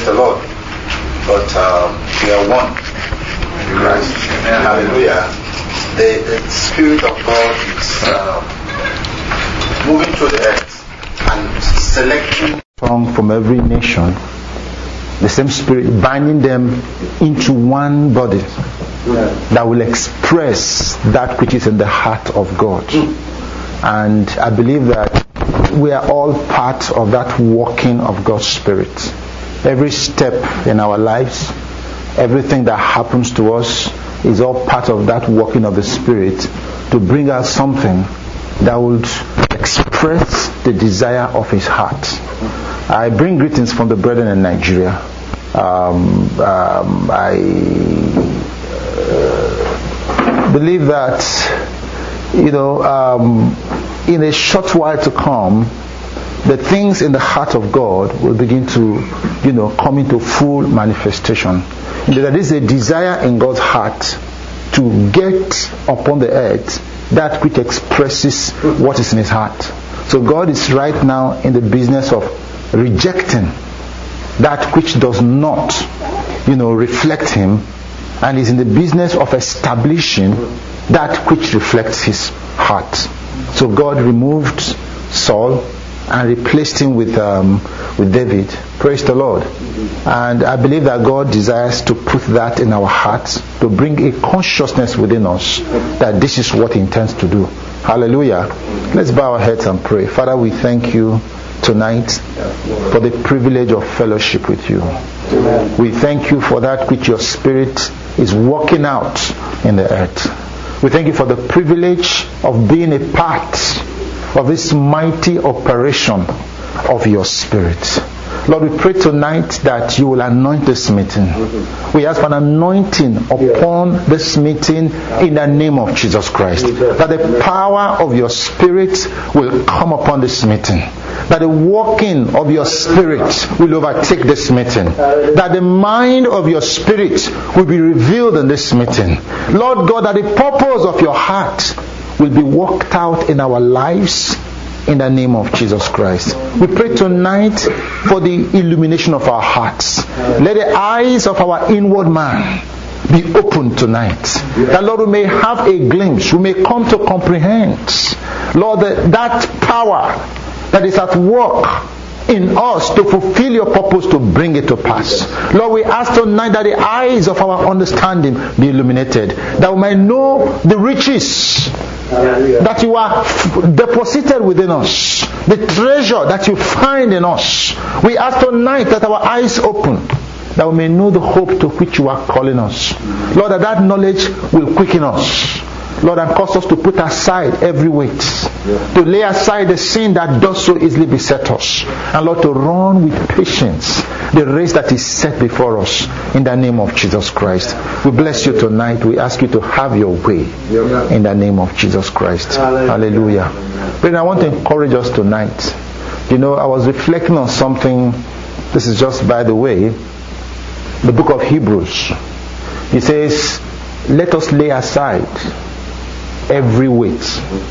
the Lord. But we are one in Christ. Amen. Hallelujah. The Spirit of God is moving through the earth and selecting from every nation. The same Spirit binding them into one body that will express that which is in the heart of God. And I believe that we are all part of that working of God's Spirit. Every step in our lives, everything that happens to us is all part of that working of the Spirit to bring out something that would express the desire of His heart. I bring greetings from the brethren in Nigeria. I believe that, in a short while to come, the things in the heart of God will begin to, come into full manifestation. There is a desire in God's heart to get upon the earth that which expresses what is in His heart. So God is right now in the business of rejecting that which does not, reflect Him, and is in the business of establishing that which reflects His heart. So God removed Saul and replaced him with David. Praise the Lord. And I believe that God desires to put that in our hearts, to bring a consciousness within us that this is what He intends to do. Hallelujah. Let's bow our heads and pray. Father, we thank You tonight for the privilege of fellowship with You. We thank You for that which Your Spirit is working out in the earth. We thank You for the privilege of being a part of this mighty operation of Your Spirit. Lord, we pray tonight that You will anoint this meeting. We ask for an anointing upon this meeting in the name of Jesus Christ. That the power of Your Spirit will come upon this meeting. That the working of Your Spirit will overtake this meeting. That the mind of Your Spirit will be revealed in this meeting. Lord God, that the purpose of Your heart will be worked out in our lives in the name of Jesus Christ. We pray tonight for the illumination of our hearts. Let the eyes of our inward man be open tonight. That, Lord, we may have a glimpse, we may come to comprehend, Lord, that power that is at work in us to fulfill Your purpose, to bring it to pass. Lord, we ask tonight that the eyes of our understanding be illuminated, that we may know the riches that You are deposited within us, the treasure that You find in us. We ask tonight that our eyes open, that we may know the hope to which You are calling us. Lord, that knowledge will quicken us, Lord, and cause us to put aside every weight, to lay aside the sin that does so easily beset us, and Lord, to run with patience the race that is set before us in the name of Jesus Christ. We bless You tonight. We ask You to have Your way in the name of Jesus Christ. Hallelujah. But I want to encourage us tonight. I was reflecting on something. This is just by the way. The book of Hebrews. It says, let us lay aside every weight.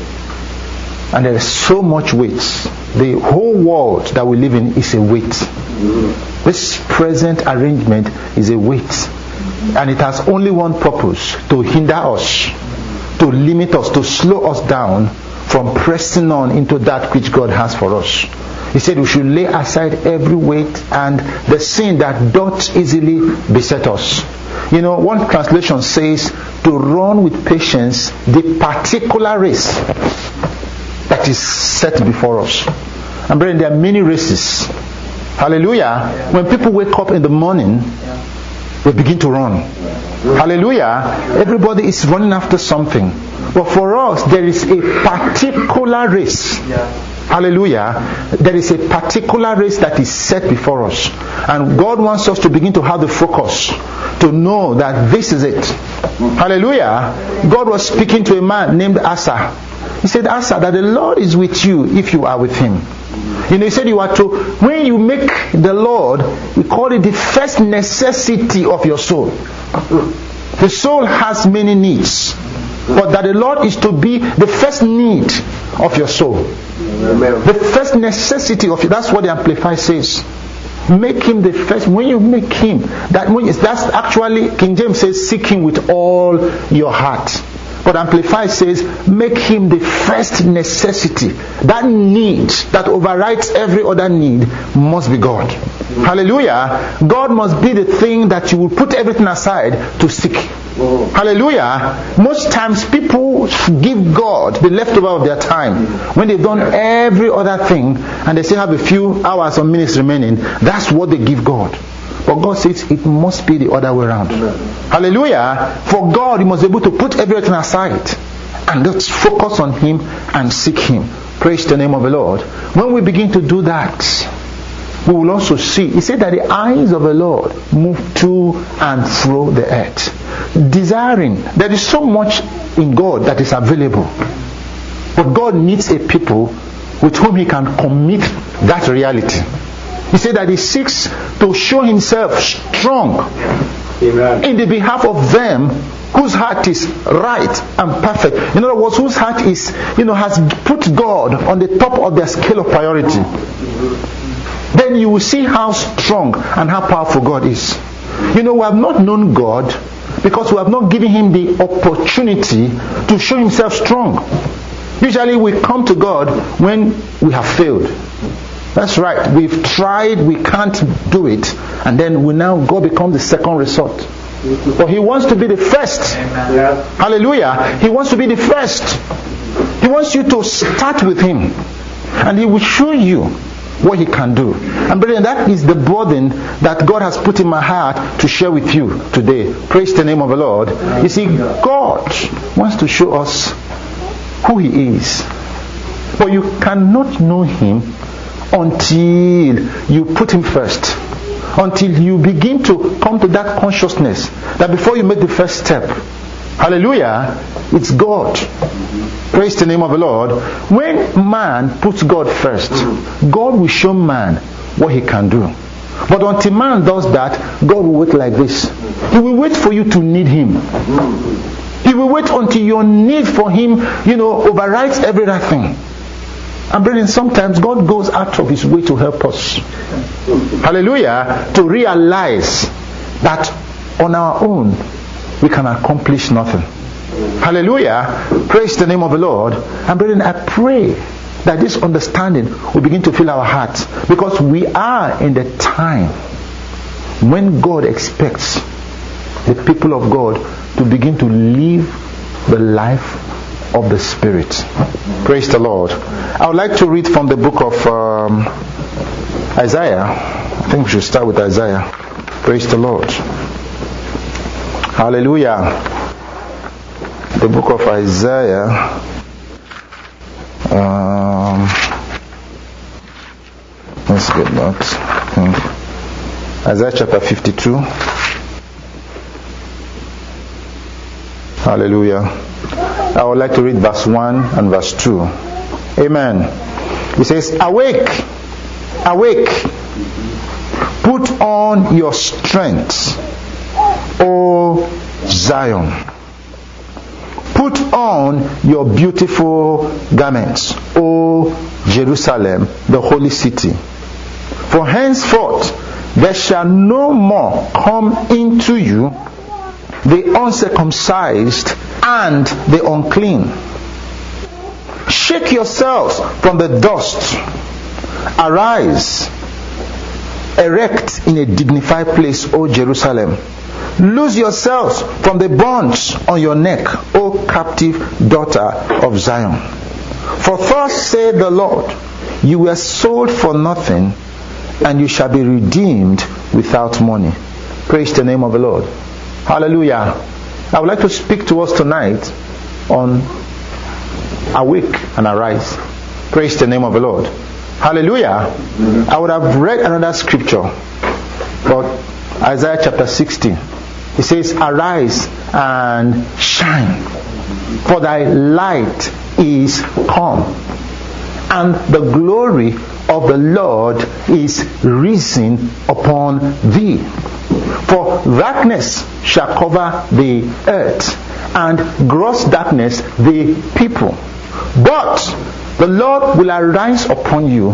And there is so much weight. The whole world that we live in is a weight. This present arrangement is a weight. And it has only one purpose: to hinder us, to limit us, to slow us down from pressing on into that which God has for us. He said we should lay aside every weight and the sin that doth easily beset us. One translation says to run with patience the particular race that is set before us. And brethren, there are many races. Hallelujah. When people wake up in the morning, they begin to run. Hallelujah. Everybody is running after something. But for us, there is a particular race. Hallelujah. There is a particular race that is set before us. And God wants us to begin to have the focus to know that this is it. Hallelujah. God was speaking to a man named Asa. He said, Asa, that the Lord is with you if you are with Him. He said you are to, when you make the Lord, we call it the first necessity of your soul. The soul has many needs, but that the Lord is to be the first need of your soul. Amen. The first necessity of you. That's what the Amplified says. Make him the first. When you make him, that's actually, King James says, seek him with all your heart. But Amplified says, make him the first necessity. That need that overrides every other need must be God. Hallelujah. God must be the thing that you will put everything aside to seek. Hallelujah. Most times people give God the leftover of their time when they've done every other thing and they still have a few hours of minutes remaining. That's what they give God. But God says it must be the other way around. Hallelujah. For God, you must be able to put everything aside and just focus on him and seek him. Praise the name of the Lord. When we begin to do that, we will also see, he said that the eyes of the Lord move to and fro the earth, desiring. There is so much in God that is available, but God needs a people with whom he can commit that reality. He said that he seeks to show himself strong in the behalf of them whose heart is right and perfect. In other words, whose heart is, has put God on the top of their scale of priority. Then you will see how strong and how powerful God is. We have not known God because we have not given him the opportunity to show himself strong. Usually we come to God when we have failed. That's right. We've tried, we can't do it, and then God becomes the second resort. But he wants to be the first. Amen. Hallelujah. He wants to be the first. He wants you to start with him, and he will show you what he can do. And brethren, that is the burden that God has put in my heart to share with you today. Praise the name of the Lord. You see, God wants to show us who he is, but you cannot know him until you put him first, until you begin to come to that consciousness that before you make the first step, hallelujah, it's God. Praise the name of the Lord. When man puts God first, God will show man what he can do. But until man does that, God will wait like this. He will wait for you to need him. He will wait until your need for him, overrides every other thing. And brethren, sometimes God goes out of his way to help us. Hallelujah. To realize that on our own we can accomplish nothing. Hallelujah. Praise the name of the Lord. And brethren, I pray that this understanding will begin to fill our hearts, because we are in the time when God expects the people of God to begin to live the life of the Spirit. Praise the Lord. I would like to read from the book of Isaiah. I think we should start with Isaiah. Praise the Lord. Hallelujah. The book of Isaiah. Let's get that. Isaiah chapter 52. Hallelujah. I would like to read verse 1 and verse 2. Amen. It says, awake, awake, put on your strength, O Zion. Put on your beautiful garments, O Jerusalem, the holy city. For henceforth there shall no more come into you the uncircumcised and the unclean. Shake yourselves from the dust. Arise, erect in a dignified place, O Jerusalem. Loose yourselves from the bonds on your neck, O captive daughter of Zion. For thus saith the Lord, you were sold for nothing, and you shall be redeemed without money. Praise the name of the Lord. Hallelujah. I would like to speak to us tonight on awake and arise. Praise the name of the Lord. Hallelujah. I would have read another scripture, but Isaiah chapter 60. It says, arise and shine, for thy light is come, and the glory of the Lord is risen upon thee. For darkness shall cover the earth, and gross darkness the people. But the Lord will arise upon you,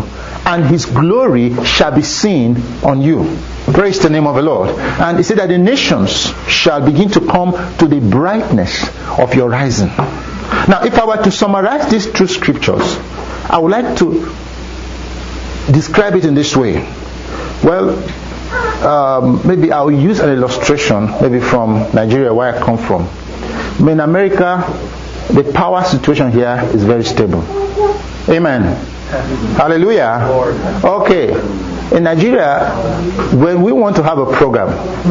and his glory shall be seen on you. Praise the name of the Lord. And he said that the nations shall begin to come to the brightness of your rising. Now, if I were to summarize these two scriptures, I would like to describe it in this way. Well, maybe I'll use an illustration, maybe from Nigeria, where I come from. In America, the power situation here is very stable. Amen. Hallelujah. Okay. In Nigeria, when we want to have a program,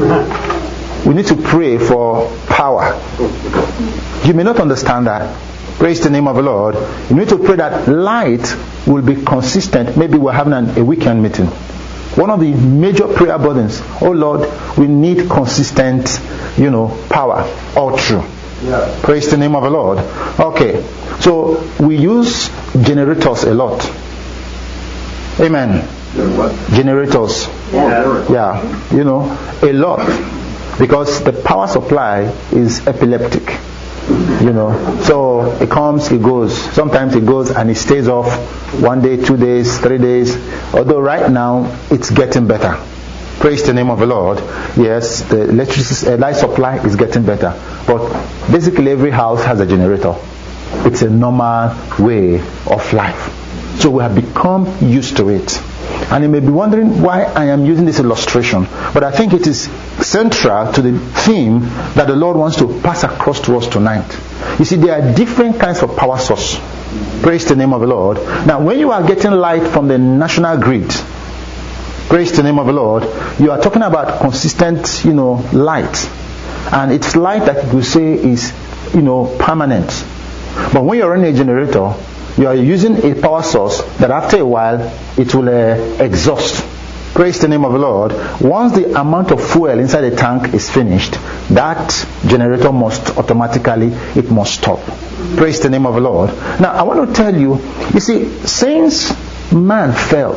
we need to pray for power. You may not understand that. Praise the name of the Lord. You need to pray that light will be consistent. Maybe we're having a weekend meeting. One of the major prayer burdens, oh Lord, we need consistent, power all through. Yeah. Praise the name of the Lord. Okay. So we use generators a lot. Amen. Generators. Yeah. A lot. Because the power supply is epileptic. So it comes, it goes. Sometimes it goes and it stays off 1 day, 2 days, 3 days. Although right now it's getting better. Praise the name of the Lord. Yes, the electricity light supply is getting better. But basically every house has a generator. It's a normal way of life. So we have become used to it. And you may be wondering why I am using this illustration. But I think it is central to the theme that the Lord wants to pass across to us tonight. You see, there are different kinds of power source. Praise the name of the Lord. Now, when you are getting light from the national grid, praise the name of the Lord, you are talking about consistent, light. And it's light that you could say is, permanent. But when you're running a generator, you are using a power source that after a while it will exhaust. Praise the name of the Lord. Once the amount of fuel inside the tank is finished, that generator must stop. Praise the name of the Lord. Now I want to tell you, see, since man fell,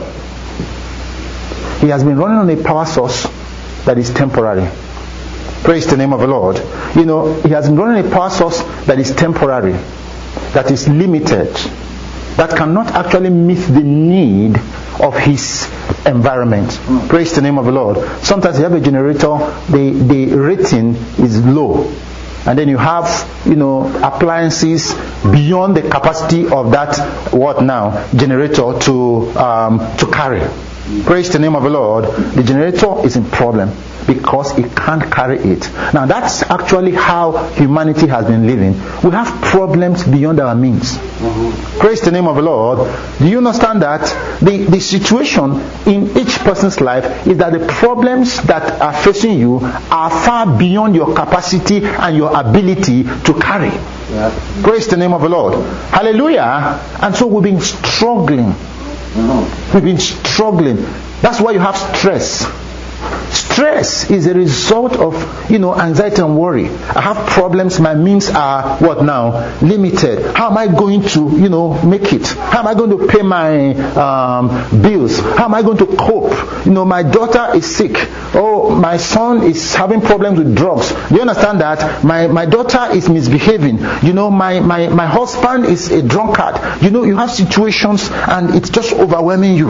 he has been running on a power source that is temporary. Praise the name of the Lord. He has been running a power source that is temporary, that is limited, that cannot actually meet the need of his environment. Praise the name of the Lord. Sometimes you have a generator, the rating is low. And then you have, appliances beyond the capacity of that, generator to carry. Praise the name of the Lord. The generator is in problem because it can't carry it. Now that's actually how humanity has been living. We have problems beyond our means. Praise the name of the Lord. Do you understand that the situation in each person's life is that the problems that are facing you are far beyond your capacity and your ability to carry? Yeah. Praise the name of the Lord. Hallelujah. And so we've been struggling. We've been struggling. That's why you have stress. Stress is a result of, anxiety and worry. I have problems. My means are limited. How am I going to, make it? How am I going to pay my bills? How am I going to cope? My daughter is sick. Oh, my son is having problems with drugs. Do you understand that? My daughter is misbehaving. My husband is a drunkard. You have situations and it's just overwhelming you.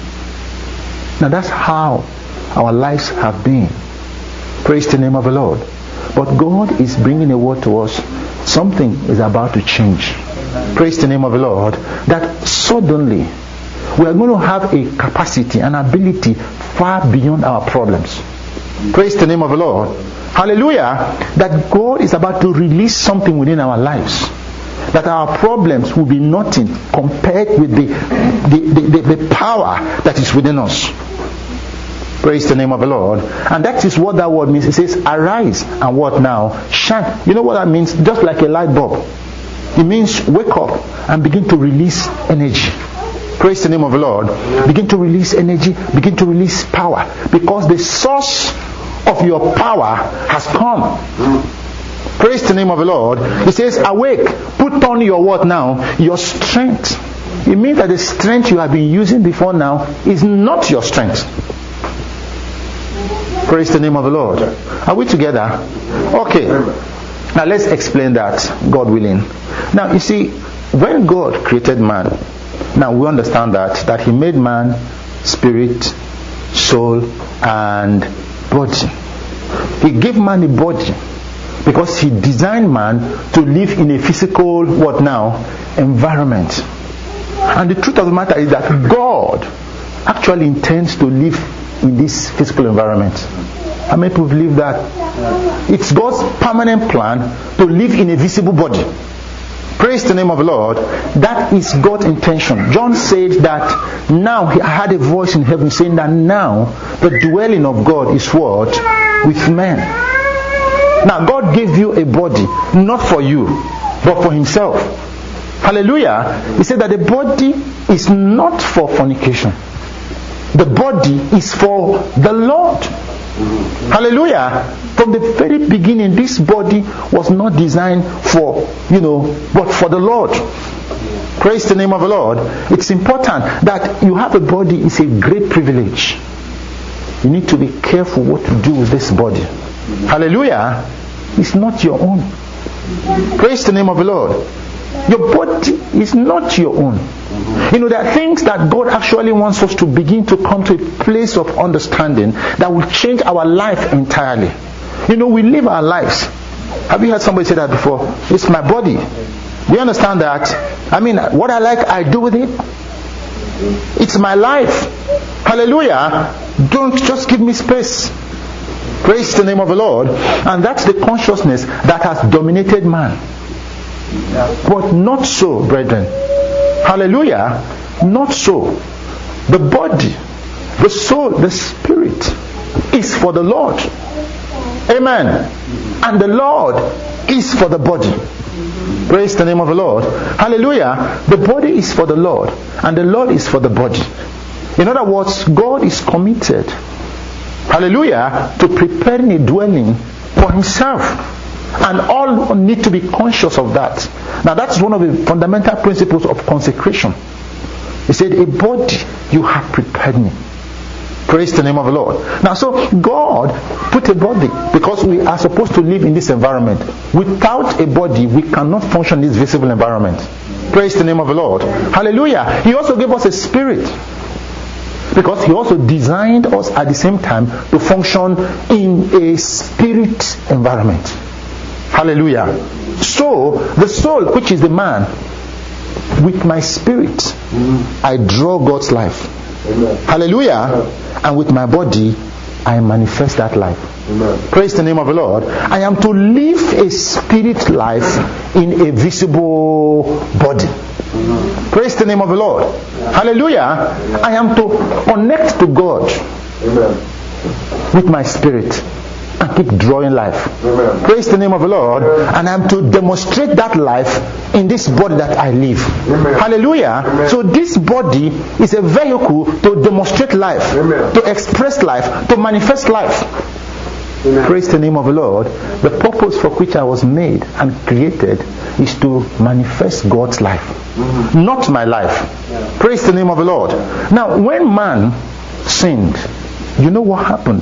Now that's how our lives have been. Praise the name of the Lord. But God is bringing a word to us. Something is about to change. Praise the name of the Lord. That suddenly we are going to have a capacity, an ability far beyond our problems. Praise the name of the Lord. Hallelujah. That God is about to release something within our lives. That our problems will be nothing compared with the power that is within us. Praise the name of the Lord. And that is what that word means. It says, arise and what now? Shine. You know what that means? Just like a light bulb. It means wake up and begin to release energy. Praise the name of the Lord. Begin to release energy. Begin to release power. Because the source of your power has come. Praise the name of the Lord. It says, awake. Put on your what now? Your strength. It means that the strength you have been using before now is not your strength. Praise the name of the Lord. Are we together? Okay. Now let's explain that, God willing. Now you see, when God created man, Now we understand that he made man spirit, soul, and body. He gave man a body because he designed man to live in a physical, environment. And the truth of the matter is that God actually intends to live in this physical environment. How many people believe that? It's God's permanent plan to live in a visible body. Praise the name of the Lord. That is God's intention. John said that now he had a voice in heaven saying that now the dwelling of God is what? With men. Now God gave you a body, not for you, but for himself. Hallelujah. He said that the body is not for fornication. The body is for the Lord. Hallelujah. From the very beginning, this body was not designed for, but for the Lord. Praise the name of the Lord. It's important that you have a body. It's a great privilege. You need to be careful what to do with this body. Hallelujah. It's not your own. Praise the name of the Lord. Your body is not your own. There are things that God actually wants us to begin to come to a place of understanding that will change our life entirely. We live our lives. Have you heard somebody say that before? It's my body. Do you understand that? What I like, I do with it. It's my life. Hallelujah. Don't just give me space. Praise the name of the Lord. And that's the consciousness that has dominated man. But not so, brethren. Hallelujah. Not so. The body, the soul, the spirit is for the Lord. Amen. And the Lord is for the body. Praise the name of the Lord. Hallelujah. The body is for the Lord, and the Lord is for the body. In other words, God is committed, hallelujah, to preparing a dwelling for himself. And all need to be conscious of that. Now that's one of the fundamental principles of consecration. He said, a body you have prepared me. Praise the name of the Lord. Now so God put a body because we are supposed to live in this environment. Without a body we cannot function in this visible environment. Praise the name of the Lord. Hallelujah. He also gave us a spirit. Because he also designed us at the same time to function in a spirit environment. Hallelujah. So, the soul, which is the man, with my spirit, I draw God's life. Amen. Hallelujah. And with my body, I manifest that life. Amen. Praise the name of the Lord. I am to live a spirit life in a visible body. Amen. Praise the name of the Lord. Amen. Hallelujah. I am to connect to God. Amen. With my spirit. And keep drawing life. Amen. Praise the name of the Lord. Amen. And I'm to demonstrate that life in this body that I live. Amen. Hallelujah. Amen. So this body is a vehicle to demonstrate life, amen, to express life, to manifest life. Amen. Praise the name of the Lord. The purpose for which I was made and created is to manifest God's life, mm-hmm, not my life. Yeah. Praise the name of the Lord. Now when man sinned, you know what happened?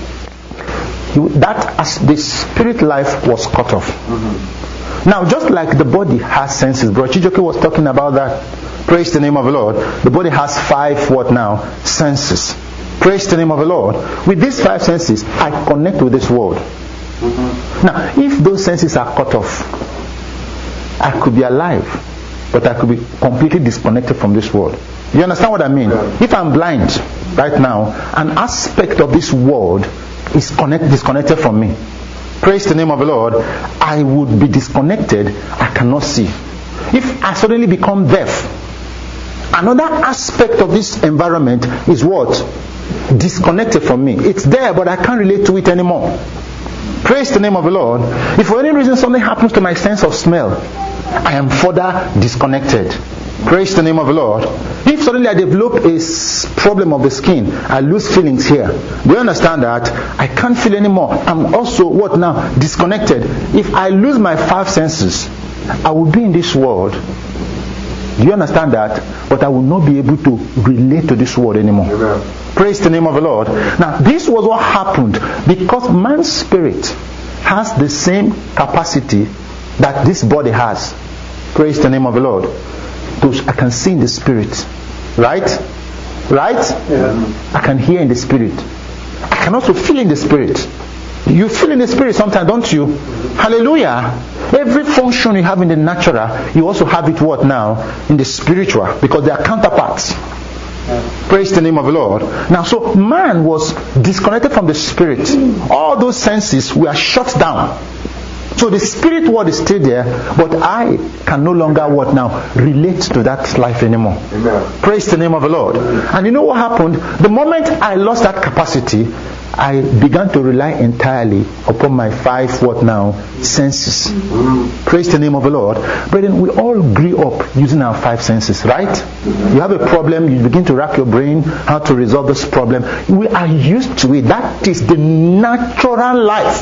That as the spirit life was cut off. Mm-hmm. Now just like the body has senses, Bro Chijoke was talking about that. Praise the name of the Lord. The body has 5 senses. Praise the name of the Lord. With these 5 senses, I connect with this world. Mm-hmm. Now if those senses are cut off, I could be alive, but I could be completely disconnected from this world. You understand what I mean? Yeah. If I'm blind right now, an aspect of this world is disconnected from me. Praise the name of the Lord. I would be disconnected. I cannot see. If I suddenly become deaf, another aspect of this environment is what? Disconnected from me. It's there, but I can't relate to it anymore. Praise the name of the Lord. If for any reason something happens to my sense of smell, I am further disconnected. Praise the name of the Lord. If suddenly I develop a problem of the skin, I lose feelings here. Do you understand that? I can't feel anymore. I'm also what now? Disconnected. If I lose my 5 senses, I will be in this world. Do you understand that? But I will not be able to relate to this world anymore. Amen. Praise the name of the Lord. Now, this was what happened because man's spirit has the same capacity that this body has. Praise the name of the Lord. I can see in the spirit. Right? Yeah. I can hear in the spirit. I can also feel in the spirit. You feel in the spirit sometimes, don't you? Hallelujah. Every function you have in the natural, you also have it what now? In the spiritual, because they are counterparts. Praise the name of the Lord. Now, so man was disconnected from the spirit. All those senses were shut down. So the spirit world is still there, but I can no longer what now? Relate to that life anymore. Amen. Praise the name of the Lord. And you know what happened? The moment I lost that capacity, I began to rely entirely upon my 5 what now? Senses. Praise the name of the Lord. Brethren, we all grew up using our 5 senses, right? You have a problem, you begin to rack your brain how to resolve this problem. We are used to it. That is the natural life.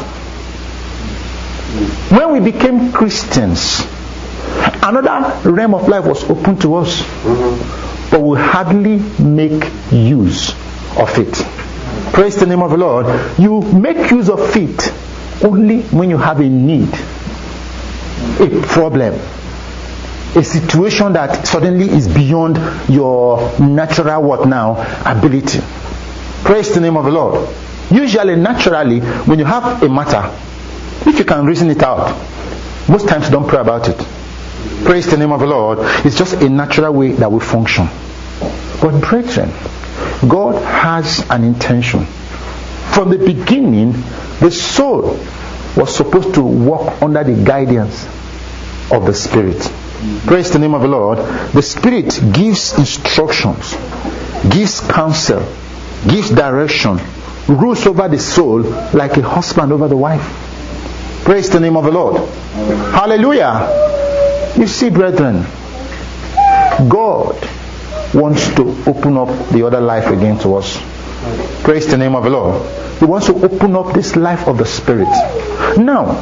When we became Christians, another realm of life was open to us, but we hardly make use of it. Praise the name of the Lord. You make use of it only when you have a need, a problem, a situation that suddenly is beyond your natural what now? Ability. Praise the name of the Lord. Usually, naturally, when you have a matter, if you can reason it out, most times you don't pray about it. Praise the name of the Lord. It's just a natural way that we function. But brethren, God has an intention. From the beginning, the soul was supposed to walk under the guidance of the Spirit. Praise the name of the Lord. The Spirit gives instructions, gives counsel, gives direction, rules over the soul like a husband over the wife. Praise the name of the Lord. Hallelujah. You see, brethren, God wants to open up the other life again to us. Praise the name of the Lord. He wants to open up this life of the Spirit. Now,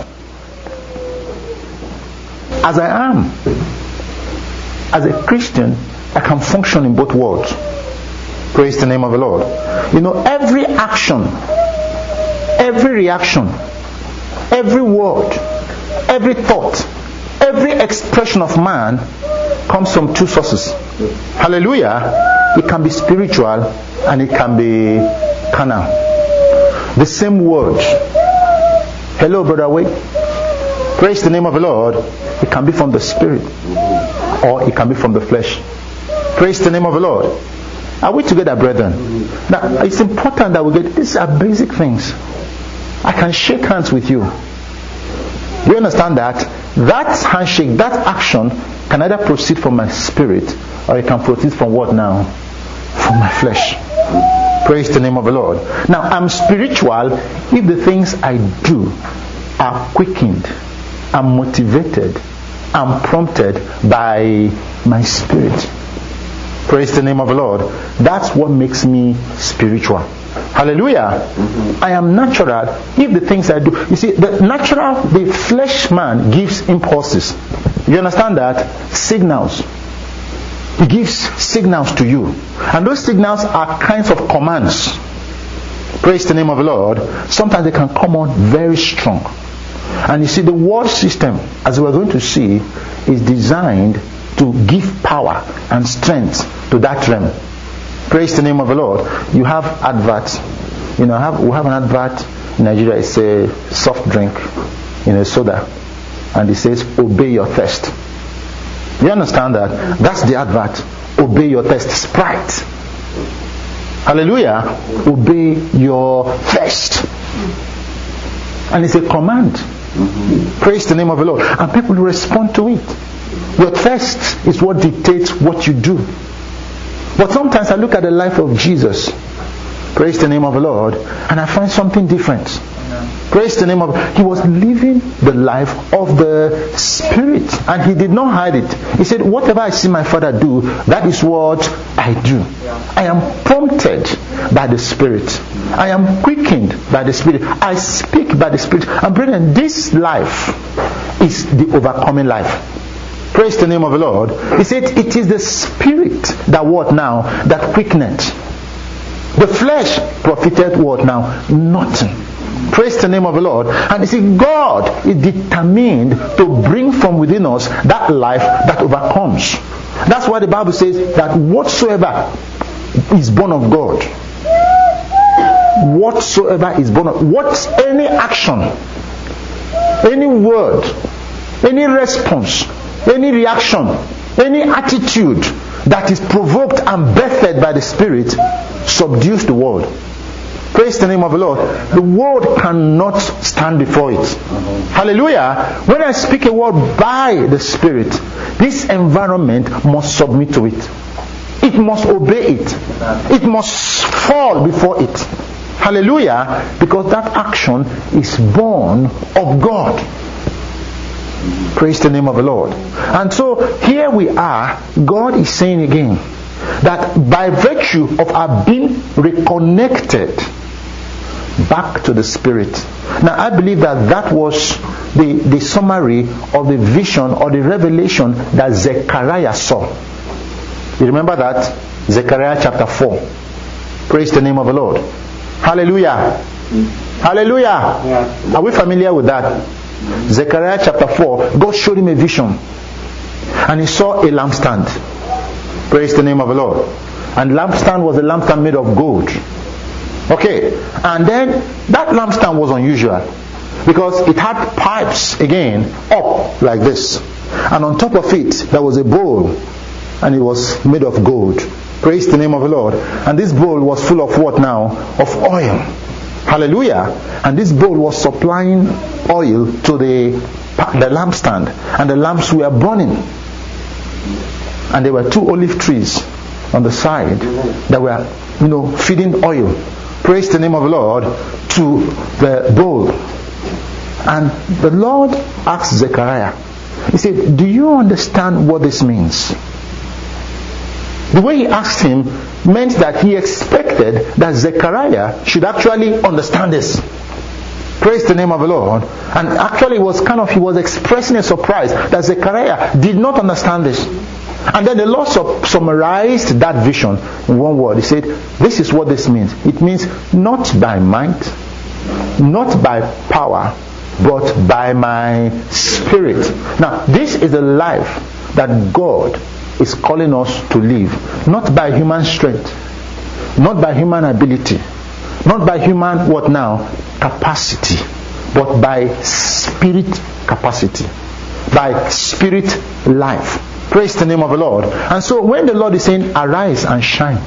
as I am, as a Christian, I can function in both worlds. Praise the name of the Lord. You know, every action, every reaction, every word, every thought, every expression of man comes from 2 sources. Hallelujah. It can be spiritual and it can be carnal. The same word. Hello, Brother Wade. Praise the name of the Lord. It can be from the spirit or it can be from the flesh. Praise the name of the Lord. Are we together, brethren? Now, it's important that we get, these are basic things. I can shake hands with you. Do you understand that? That handshake, that action can either proceed from my spirit or it can proceed from what now? From my flesh. Praise the name of the Lord. Now, I'm spiritual if the things I do are quickened, I'm motivated, I'm prompted by my spirit. Praise the name of the Lord. That's what makes me spiritual. Hallelujah. I am natural if the things I do. You see, the flesh man gives impulses. You understand that? Signals. He gives signals to you. And those signals are kinds of commands. Praise the name of the Lord. Sometimes they can come on very strong. And you see, the world system, as we're going to see, is designed to give power and strength to that realm. Praise the name of the Lord. You have adverts. You know, we have an advert in Nigeria. It's a soft drink, soda, and it says, "Obey your thirst." You understand that? That's the advert. Obey your thirst. Sprite. Hallelujah. Obey your thirst. And it's a command. Praise the name of the Lord. And people respond to it. Your thirst is what dictates what you do. But sometimes I look at the life of Jesus, praise the name of the Lord, and I find something different. Praise the name of He was living the life of the Spirit, and He did not hide it. He said, whatever I see my Father do, that is what I do. I am prompted by the Spirit. I am quickened by the Spirit. I speak by the Spirit. And brethren, this life is the overcoming life. Praise the name of the Lord. He said, it is the Spirit that what now? That quickeneth. The flesh profited what now? Nothing. Praise the name of the Lord. And you see, God is determined to bring from within us that life that overcomes. That's why the Bible says that whatsoever is born of God, whatsoever is born of, any action, any word, any response, any reaction, any attitude that is provoked and birthed by the Spirit subdues the world. Praise the name of the Lord. The world cannot stand before it. Hallelujah. When I speak a word by the Spirit, this environment must submit to it. It must obey it. It must fall before it. Hallelujah. Because that action is born of God. Praise the name of the Lord. And so here we are. God is saying again that by virtue of our being reconnected back to the Spirit. Now I believe that was the summary of the vision or the revelation that Zechariah saw. You remember that? Zechariah chapter 4. Praise the name of the Lord. Hallelujah. Hallelujah. Yeah. Are we familiar with that? Zechariah chapter 4, God showed him a vision. And he saw a lampstand. Praise the name of the Lord. And lampstand was a lampstand made of gold. Okay. And then that lampstand was unusual. Because it had pipes, again, up like this. And on top of it, there was a bowl. And it was made of gold. Praise the name of the Lord. And this bowl was full of what now? Of oil. Hallelujah. And this bowl was supplying oil to the lampstand. And the lamps were burning. And there were 2 olive trees on the side that were, feeding oil. Praise the name of the Lord to the bowl. And the Lord asked Zechariah, he said, do you understand what this means? The way he asked him meant that he expected that Zechariah should actually understand this. Praise the name of the Lord. And actually he was expressing a surprise that Zechariah did not understand this. And then the Lord summarized that vision in one word. He said, this is what this means. It means not by might, not by power, but by my Spirit. Now, this is a life that God is calling us to live. Not by human strength, not by human ability, not by human capacity, but by Spirit capacity, by Spirit life. Praise the name of the Lord. And so when the Lord is saying, arise and shine,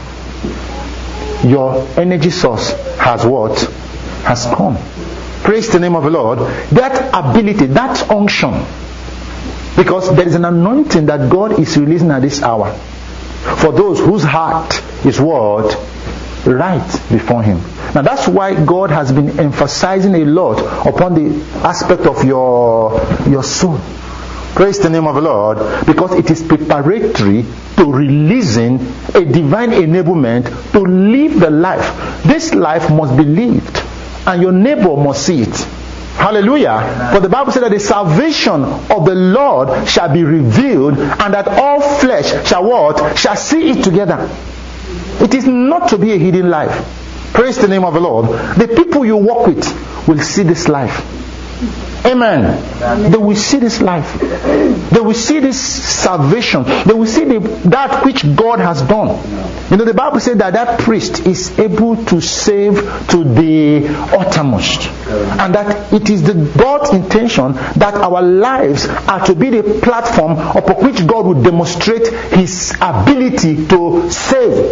your energy source has what? Has come. Praise the name of the Lord. That ability, that unction, because there is an anointing that God is releasing at this hour for those whose heart is what? Right before Him. Now that's why God has been emphasizing a lot upon the aspect of your soul. Praise the name of the Lord, because it is preparatory to releasing a divine enablement to live the life. This life must be lived, and your neighbor must see it. Hallelujah. For the Bible said that the salvation of the Lord shall be revealed, and that all flesh shall what? Shall see it together. It is not to be a hidden life. Praise the name of the Lord. The people you walk with will see this life. Amen. They will see this life. They will see this salvation. They will see that which God has done. The Bible says that priest is able to save to the uttermost. And that it is God's intention that our lives are to be the platform upon which God will demonstrate His ability to save.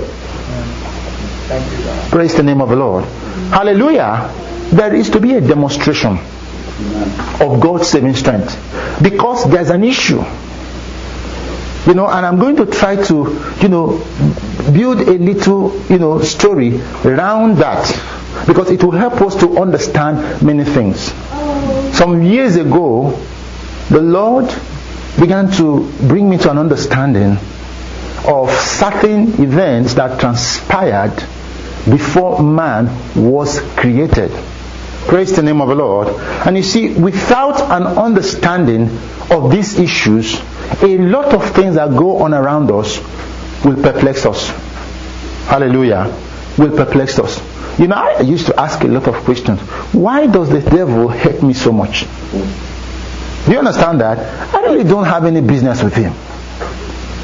Praise the name of the Lord. Hallelujah. There is to be a demonstration of God's saving strength, because there's an issue, and I'm going to try to build a little story around that, because it will help us to understand many things. Some years ago, the Lord began to bring me to an understanding of certain events that transpired before man was created. Praise the name of the Lord. And you see, without an understanding of these issues, a lot of things that go on around us will perplex us. Hallelujah. Will perplex us. I used to ask a lot of questions. Why does the devil hate me so much? Do you understand that? I really don't have any business with him.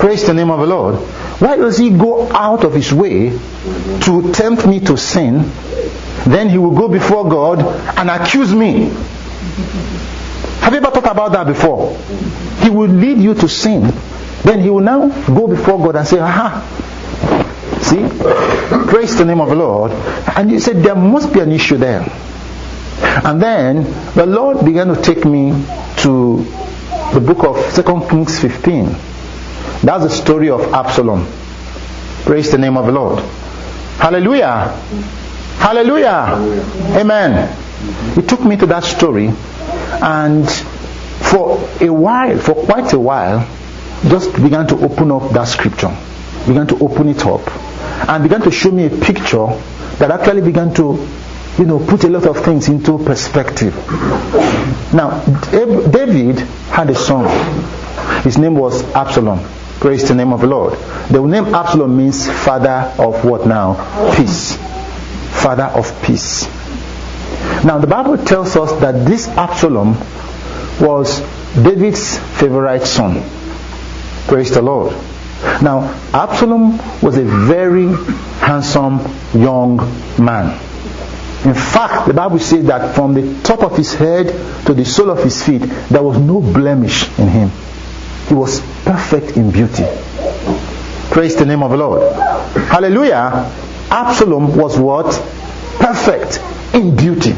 Praise the name of the Lord. Why does he go out of his way to tempt me to sin? Then he will go before God and accuse me. Have you ever thought about that before? He will lead you to sin. Then he will now go before God and say, aha. See? Praise the name of the Lord. And you said there must be an issue there. And then the Lord began to take me to the book of 2 Kings 15. That's the story of Absalom. Praise the name of the Lord. Hallelujah. Hallelujah. Amen. He took me to that story, and for quite a while, just began to open up that scripture. Began to open it up and began to show me a picture that actually began to put a lot of things into perspective. Now, David had a son. His name was Absalom. Praise the name of the Lord. The name Absalom means father of what now? Peace. Father of peace. Now, the Bible tells us that this Absalom was David's favorite son. Praise the Lord. Now, Absalom was a very handsome young man. In fact, the Bible says that from the top of his head to the sole of his feet, there was no blemish in him. He was perfect in beauty. Praise the name of the Lord. Hallelujah. Absalom was what? Perfect in beauty.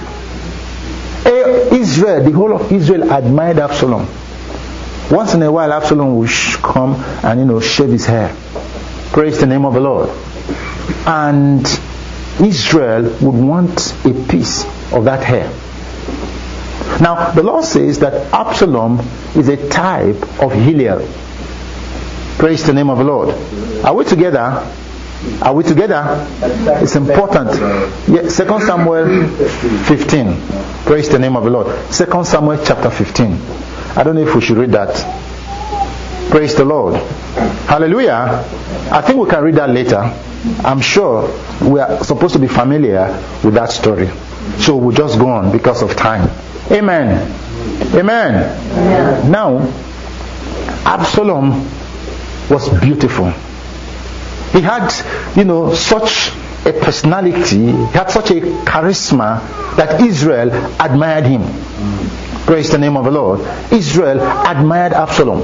Israel, the whole of Israel admired Absalom. Once in a while, Absalom would come and shave his hair. Praise the name of the Lord. And Israel would want a piece of that hair. Now, the Lord says that Absalom is a type of Hillel. Praise the name of the Lord. Are we together? Are we together? It's important. 2 Samuel 15. Praise the name of the Lord. 2 Samuel chapter 15. I don't know if we should read that. Praise the Lord. Hallelujah. I think we can read that later. I'm sure we are supposed to be familiar with that story. So we'll just go on because of time. Amen. Amen. Amen. Now, Absalom was beautiful. He had, such a personality, he had such a charisma that Israel admired him. Praise the name of the Lord. Israel admired Absalom.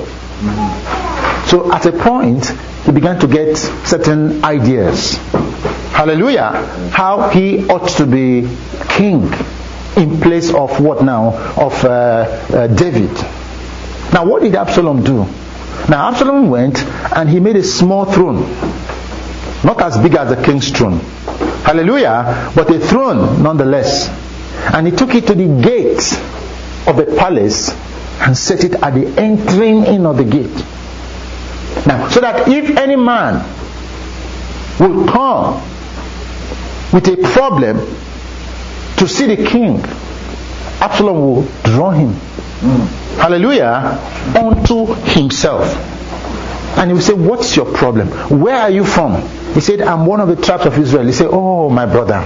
So at a point, he began to get certain ideas. Hallelujah. How he ought to be king in place of what now? Of David. Now what did Absalom do? Now Absalom went and he made a small throne. Not as big as the king's throne. Hallelujah. But a throne nonetheless. And he took it to the gate of the palace and set it at the entering in of the gate. Now, so that if any man will come with a problem to see the king, Absalom will draw him. Hallelujah. Unto himself. And he will say, what's your problem? Where are you from? He said, I'm one of the tribes of Israel. He said, oh, my brother,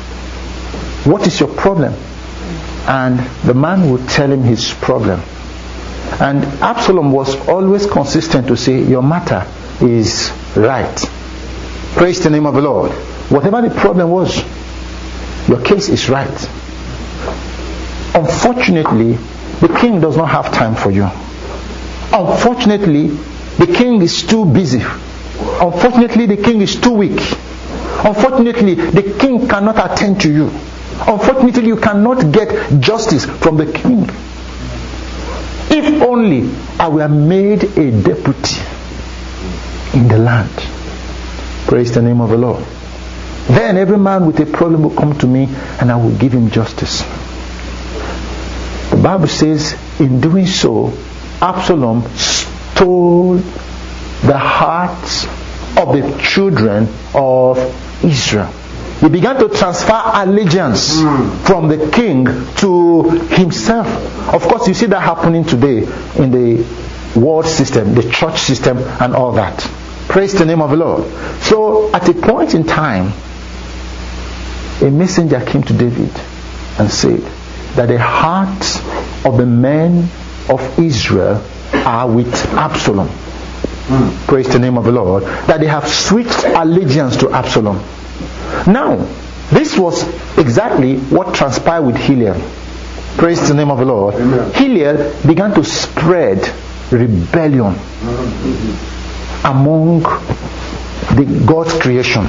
what is your problem? And the man would tell him his problem. And Absalom was always consistent to say, your matter is right. Praise the name of the Lord. Whatever the problem was, your case is right. Unfortunately, the king does not have time for you. Unfortunately, the king is too busy. Unfortunately, the king is too weak. Unfortunately, the king cannot attend to you. Unfortunately, you cannot get justice from the king. If only I were made a deputy in the land. Praise the name of the Lord. Then every man with a problem will come to me and I will give him justice. The Bible says, in doing so, Absalom stole the hearts of the children of Israel. He began to transfer allegiance from the king to himself. Of course, you see that happening today in the world system, the church system, and all that. Praise the name of the Lord. So, at a point in time, a messenger came to David and said that the hearts of the men of Israel are with Absalom. Praise the name of the Lord. That they have switched allegiance to Absalom. Now, this was exactly what transpired with Hillel. Praise the name of the Lord. Amen. Hillel began to spread rebellion among God's creation.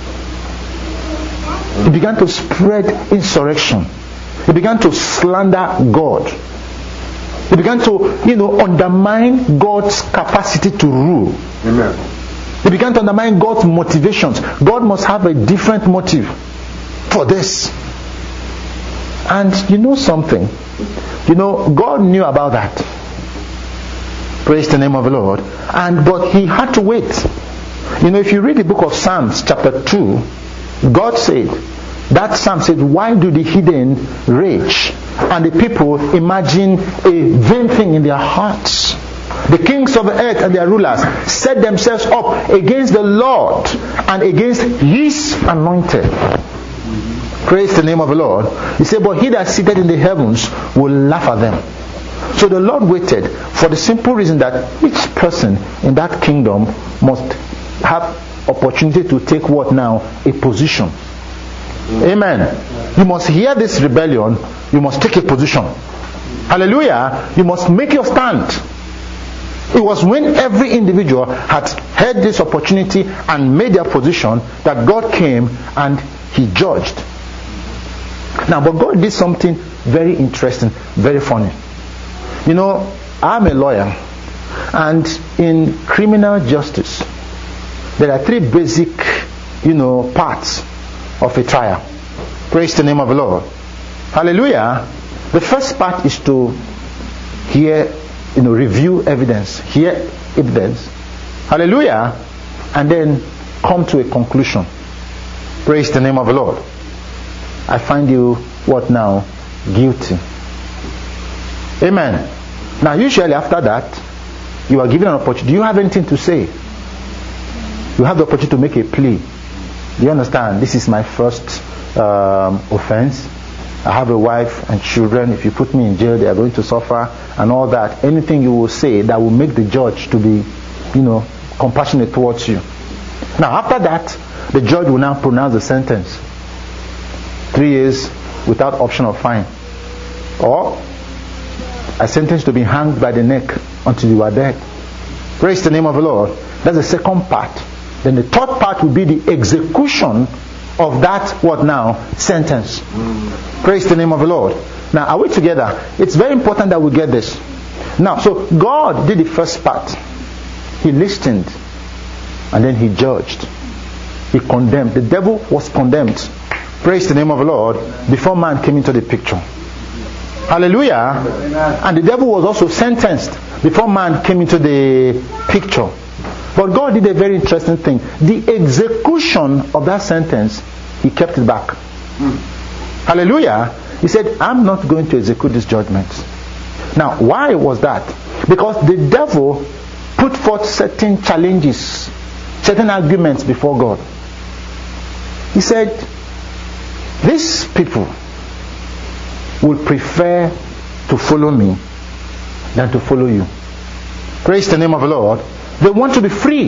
He began to spread insurrection. He began to slander God. He began to, undermine God's capacity to rule. Amen. He began to undermine God's motivations. God must have a different motive for this. And you know something? God knew about that. Praise the name of the Lord. But he had to wait. If you read the book of Psalms chapter 2, God said, that Psalm said, why do the heathen rage and the people imagine a vain thing in their hearts? The kings of the earth and their rulers set themselves up against the Lord and against his anointed. Praise the name of the Lord. He said, but he that sitteth in the heavens will laugh at them. So the Lord waited for the simple reason that each person in that kingdom must have opportunity to take what now? A position. Amen. You must hear this rebellion. You must take a position. Hallelujah. You must make your stand. It was when every individual had heard this opportunity and made their position that God came and he judged. Now, but God did something very interesting, very funny. I'm a lawyer, and in criminal justice, there are three basic, parts of a trial. Praise the name of the Lord. Hallelujah. The first part is to hear, review evidence, hear evidence. Hallelujah. And then come to a conclusion. Praise the name of the Lord. I find you, what now? Guilty. Amen. Now, usually after that, you are given an opportunity. Do you have anything to say? You have the opportunity to make a plea. Do you understand? This is my first offense. I have a wife and children. If you put me in jail, they are going to suffer and all that. Anything you will say that will make the judge to be, compassionate towards you. Now, after that, the judge will now pronounce the sentence. 3 years without option of fine. Or a sentence to be hanged by the neck until you are dead. Praise the name of the Lord. That's the second part. Then the third part will be the execution of that, what now? Sentence. Praise the name of the Lord. Now, are we together? It's very important that we get this. Now, so God did the first part. He listened. And then he judged. He condemned. The devil was condemned. Praise the name of the Lord. Before man came into the picture. Hallelujah. And the devil was also sentenced before man came into the picture. But God did a very interesting thing. The execution of that sentence, he kept it back. Hallelujah. He said, I'm not going to execute this judgment. Now, why was that? Because the devil put forth certain challenges, certain arguments before God. He said, these people would prefer to follow me than to follow you. Praise the name of the Lord. They want to be free.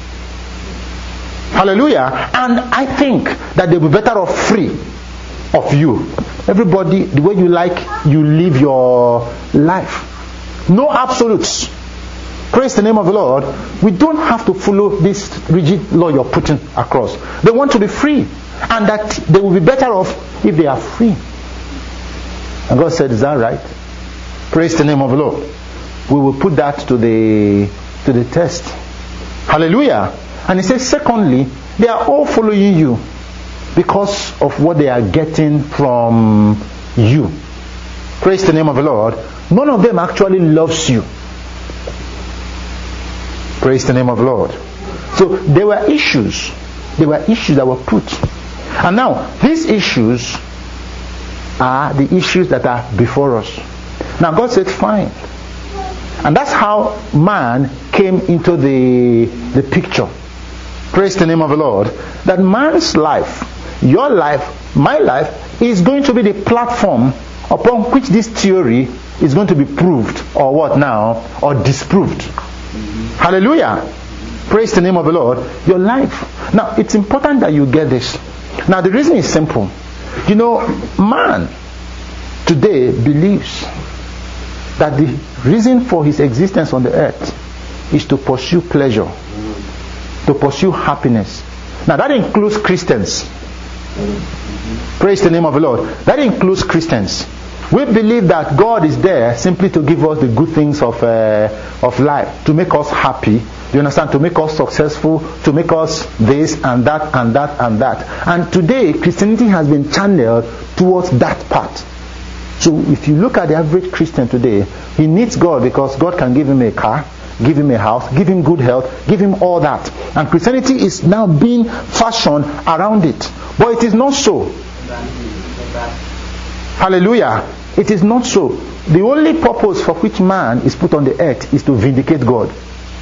Hallelujah. And I think that they'll be better off free of you. Everybody, the way you like, you live your life. No absolutes. Praise the name of the Lord. We don't have to follow this rigid law you're putting across. They want to be free. And that they will be better off if they are free. And God said, is that right? Praise the name of the Lord. We will put that to the test. Hallelujah. And he says, secondly, they are all following you because of what they are getting from you. Praise the name of the Lord. None of them actually loves you. Praise the name of the Lord. So there were issues. There were issues that were put. And now, these issues are the issues that are before us. Now God said, fine. And that's how man came into the picture. Praise the name of the Lord. That man's life, your life, my life, is going to be the platform upon which this theory is going to be proved, or what now, or disproved. Hallelujah. Praise the name of the Lord. Your life. Now, it's important that you get this. Now, the reason is simple. You know, man today believes that the reason for his existence on the earth is to pursue pleasure, to pursue happiness. Now, that includes Christians. Praise the name of the Lord. That includes Christians. We believe that God is there simply to give us the good things of life, to make us happy. Do you understand? To make us successful, to make us this and that and that and that. And today, Christianity has been channeled towards that part. So if you look at the average Christian today, he needs God because God can give him a car, give him a house, give him good health, give him all that. And Christianity is now being fashioned around it. But it is not so. Hallelujah. It is not so. The only purpose for which man is put on the earth is to vindicate God.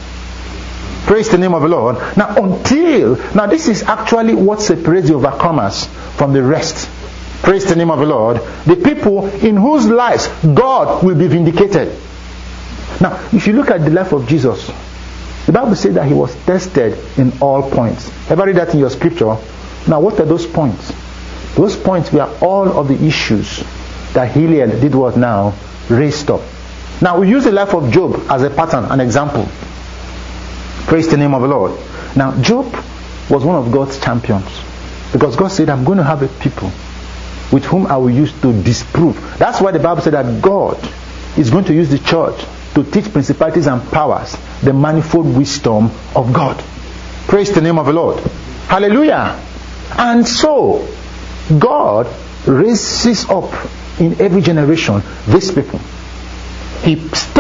Praise the name of the Lord. Now this is actually what separates the overcomers from the rest. Praise the name of the Lord. The people in whose lives God will be vindicated. Now, if you look at the life of Jesus, the Bible says that he was tested in all points. Ever read that in your scripture? Now, what are those points? Those points were all of the issues that Hillel did what now? Raised up. Now, we use the life of Job as a pattern, an example. Praise the name of the Lord. Now, Job was one of God's champions. Because God said, I'm going to have a people with whom I will use to disprove. That's why the Bible said that God is going to use the church to teach principalities and powers the manifold wisdom of God. Praise the name of the Lord. Hallelujah. And so, God raises up in every generation these people. He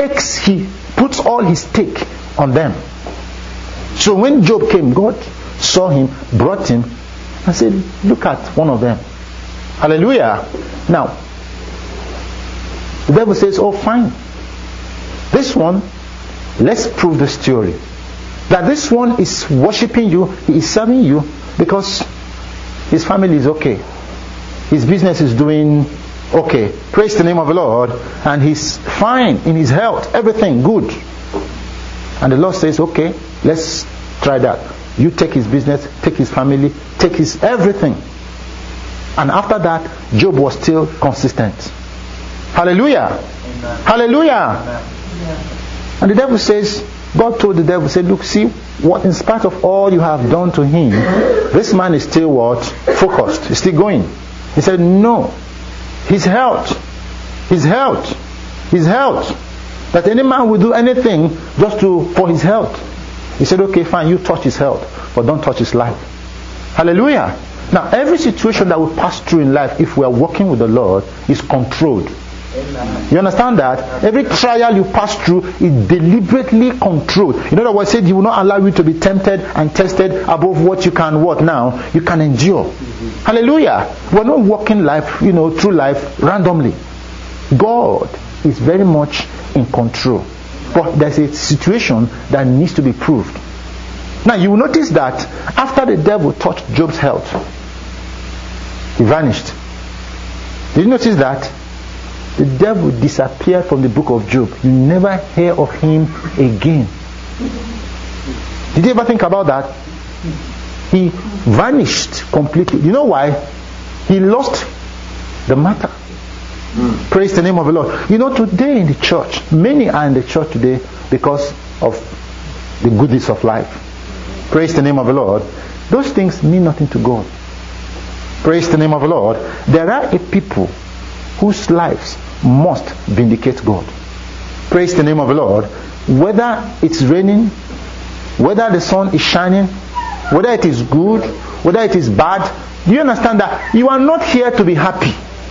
puts all his stake on them. So when Job came, God saw him, brought him, and said, look at one of them. Hallelujah. Now, the devil says, oh fine. This one, let's prove the story. That this one is worshipping you, he is serving you because his family is okay. His business is doing okay. Praise the name of the Lord. And he's fine in his health. Everything good. And the Lord says, okay, let's try that. You take his business, take his family, take his everything. And after that, Job was still consistent. Hallelujah. Amen. Hallelujah. Amen. And the devil says, God told the devil, said, look, see, what in spite of all you have done to him, this man is still what? Focused. He's still going. He said, no. His health. That any man will do anything just for his health. He said, okay, fine, you touch his health, but don't touch his life. Hallelujah. Now, every situation that we pass through in life, if we are walking with the Lord, is controlled. Amen. You understand that? Every trial you pass through is deliberately controlled. In other words, He will not allow you to be tempted and tested above what you can you can endure. Mm-hmm. Hallelujah. We're not walking life, through life randomly. God is very much in control. But there's a situation that needs to be proved. Now you will notice that after the devil touched Job's health, he vanished. Did you notice that? The devil disappeared from the book of Job. You never hear of him again. Did you ever think about that? He vanished completely. You know why? He lost the matter. Praise the name of the Lord. Today in the church, many are in the church today because of the goodies of life. Praise the name of the Lord. Those things mean nothing to God. Praise the name of the Lord. There are a people whose lives must vindicate God. Praise the name of the Lord. Whether it's raining, whether the sun is shining, whether it is good, whether it is bad, do you understand that you are not here to be happy?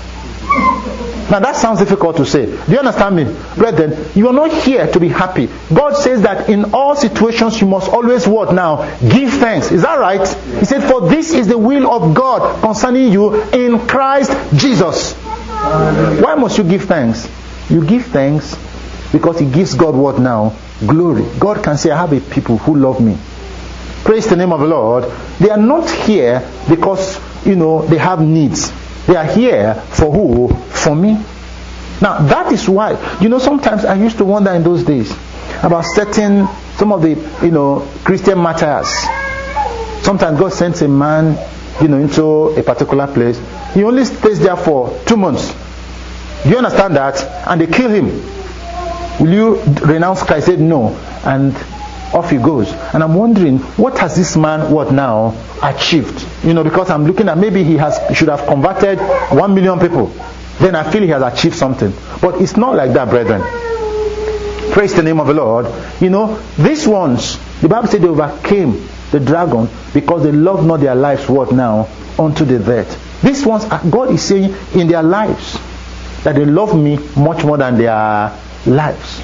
Now that sounds difficult to say. Do you understand me? Brethren, you are not here to be happy. God says that in all situations you must always what now? Give thanks. Is that right? He said, for this is the will of God concerning you in Christ Jesus. Why must you give thanks? You give thanks because it gives God what now? Glory. God can say, I have a people who love me. Praise the name of the Lord. They are not here because, they have needs. They are here for who? For me. Now that is why, sometimes I used to wonder in those days about certain some of the, Christian martyrs. Sometimes God sends a man, into a particular place. He only stays there for 2 months. Do you understand that? And they kill him. Will you renounce Christ? He said no. And off he goes. And I'm wondering, what has this man now achieved? Because I'm looking at, maybe he should have converted 1 million people. Then I feel he has achieved something. But it's not like that, brethren. Praise the name of the Lord. These ones, the Bible said they overcame the dragon because they loved not their lives now unto the death. These ones, God is saying in their lives that they love me much more than their lives.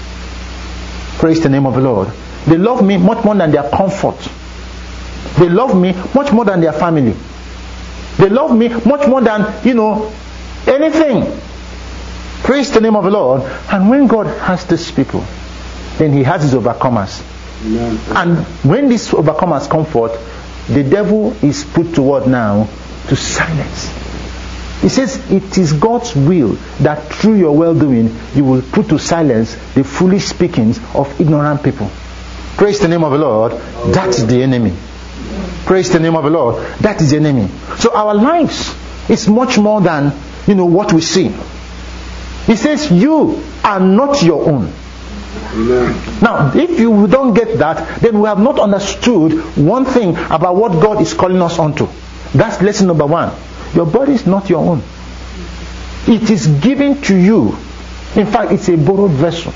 Praise the name of the Lord. They love me much more than their comfort. They love me much more than their family. They love me much more than, anything. Praise the name of the Lord. And when God has these people, then He has His overcomers. Amen. And when these overcomers come forth, the devil is put to what now? To silence. He says it is God's will that through your well-doing you will put to silence the foolish speakings of ignorant people. Praise the name of the Lord. That is the enemy. Praise the name of the Lord. That is the enemy. So our lives is much more than what we see. He says you are not your own. Amen. Now, if you don't get that, then we have not understood one thing about what God is calling us onto. That's lesson number 1. Your body is not your own. It is given to you. In fact, it's a borrowed vessel.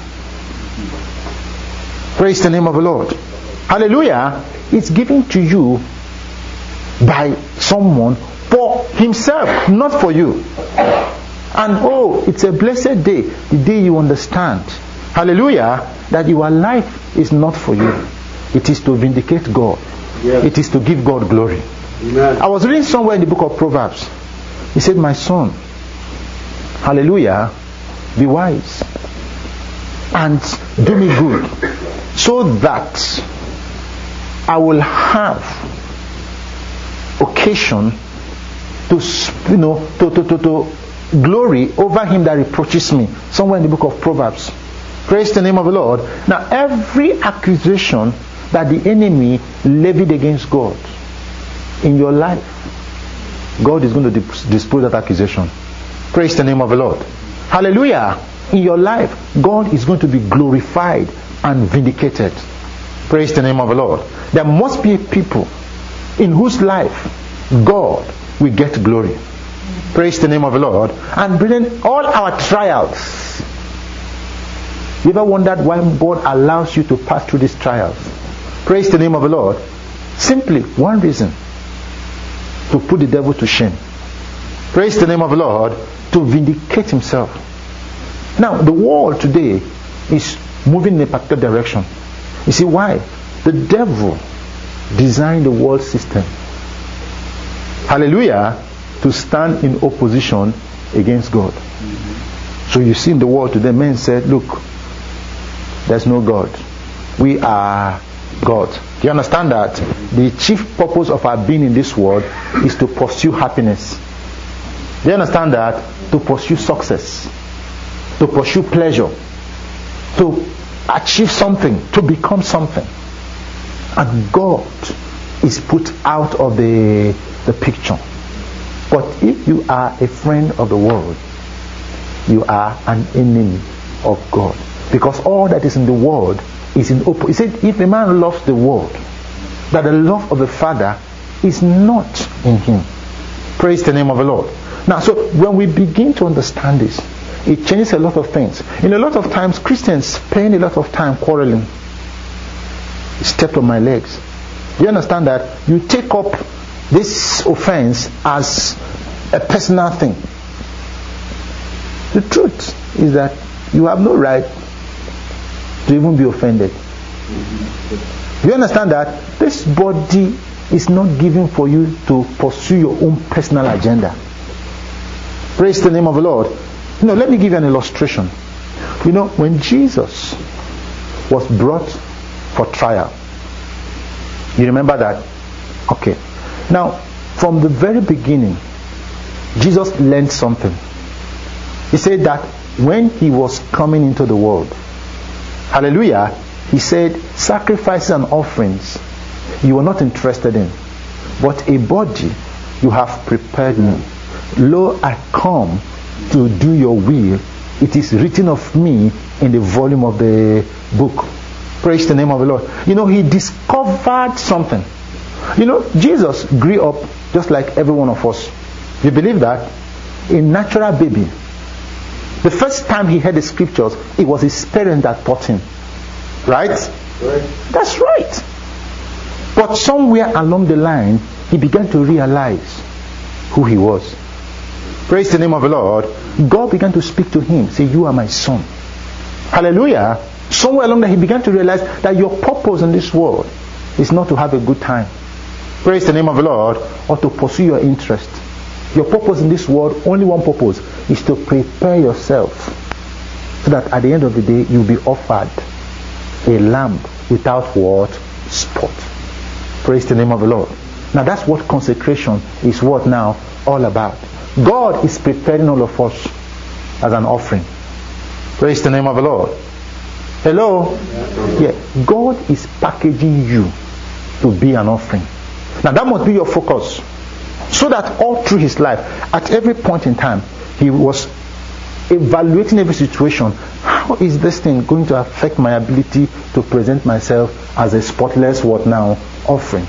Praise the name of the Lord. Hallelujah. It's given to you by someone for himself, not for you. And it's a blessed day, the day you understand, hallelujah, that your life is not for you. It is to vindicate God. Yes. It is to give God glory. Amen. I was reading somewhere in the book of Proverbs. He said, my son, hallelujah, be wise and do me good, so that I will have occasion to glory over him that reproaches me. Somewhere in the book of Proverbs. Praise the name of the Lord. Now, every accusation that the enemy levied against God in your life, God is going to dispose that accusation. Praise the name of the Lord. Hallelujah. In your life, God is going to be glorified and vindicated. Praise the name of the Lord. There must be people in whose life God will get glory. Praise the name of the Lord. And brethren, all our trials, you ever wondered why God allows you to pass through these trials? Praise the name of the Lord. Simply one reason: to put the devil to shame. Praise the name of the Lord. To vindicate himself. Now, the world today is moving in a particular direction. You see why? The devil designed the world system, hallelujah, to stand in opposition against God. So you see in the world today, men said, look, there's no God. We are God. Do you understand that? The chief purpose of our being in this world is to pursue happiness. Do you understand that? To pursue success. To pursue pleasure. To achieve something. To become something. And God is put out of the picture. But if you are a friend of the world, you are an enemy of God. Because all that is in the world is in opposition. He said, if a man loves the world, that the love of the Father is not in him. Praise the name of the Lord. Now, so when we begin to understand this, it changes a lot of things. In a lot of times, Christians spend a lot of time quarreling. Step on my legs. Do you understand that? You take up this offense as a personal thing. The truth is that you have no right to even be offended. Do you understand that? This body is not given for you to pursue your own personal agenda. Praise the name of the Lord. Let me give you an illustration. When Jesus was brought for trial, you remember that? Okay. Now, from the very beginning, Jesus learned something. He said that when he was coming into the world, hallelujah, He said, sacrifices and offerings you are not interested in, but a body you have prepared me. Lo, I come to do your will. It is written of me in the volume of the book. Praise the name of the Lord. He discovered something. Jesus grew up just like every one of us. You believe that? A natural baby. The first time he heard the scriptures, it was his parents that taught him. Right? That's right. But somewhere along the line, he began to realize who he was. Praise the name of the Lord. God began to speak to him. Say, you are my son. Hallelujah. Somewhere along there, he began to realize that your purpose in this world is not to have a good time. Praise the name of the Lord. Or to pursue your interest. Your purpose in this world, only one purpose, is to prepare yourself so that at the end of the day, you'll be offered a lamb without what? Spot. Praise the name of the Lord. Now that's what consecration is what now all about. God is preparing all of us as an offering. Praise the name of the Lord. Hello? Yeah. God is packaging you to be an offering. Now that must be your focus. So that all through his life, at every point in time, he was evaluating every situation. How is this thing going to affect my ability to present myself as a spotless what now? Offering.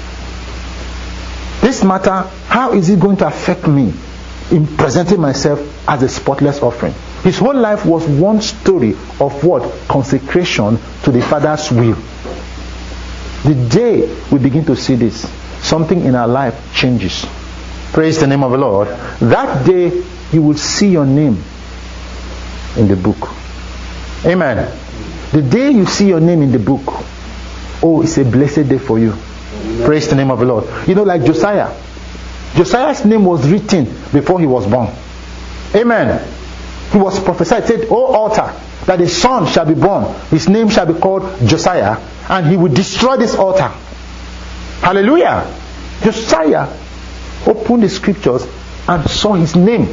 This matter, how is it going to affect me in presenting myself as a spotless offering? His whole life was one story of what? Consecration to the Father's will. The day we begin to see this, something in our life changes. Praise the name of the Lord. That day you will see your name in the book. Amen. The day you see your name in the book, oh, it's a blessed day for you. Praise the name of the Lord. Like Josiah. Josiah's name was written before he was born. Amen. He was prophesied, said, O altar, that a son shall be born. His name shall be called Josiah, and he will destroy this altar. Hallelujah. Josiah opened the scriptures and saw his name.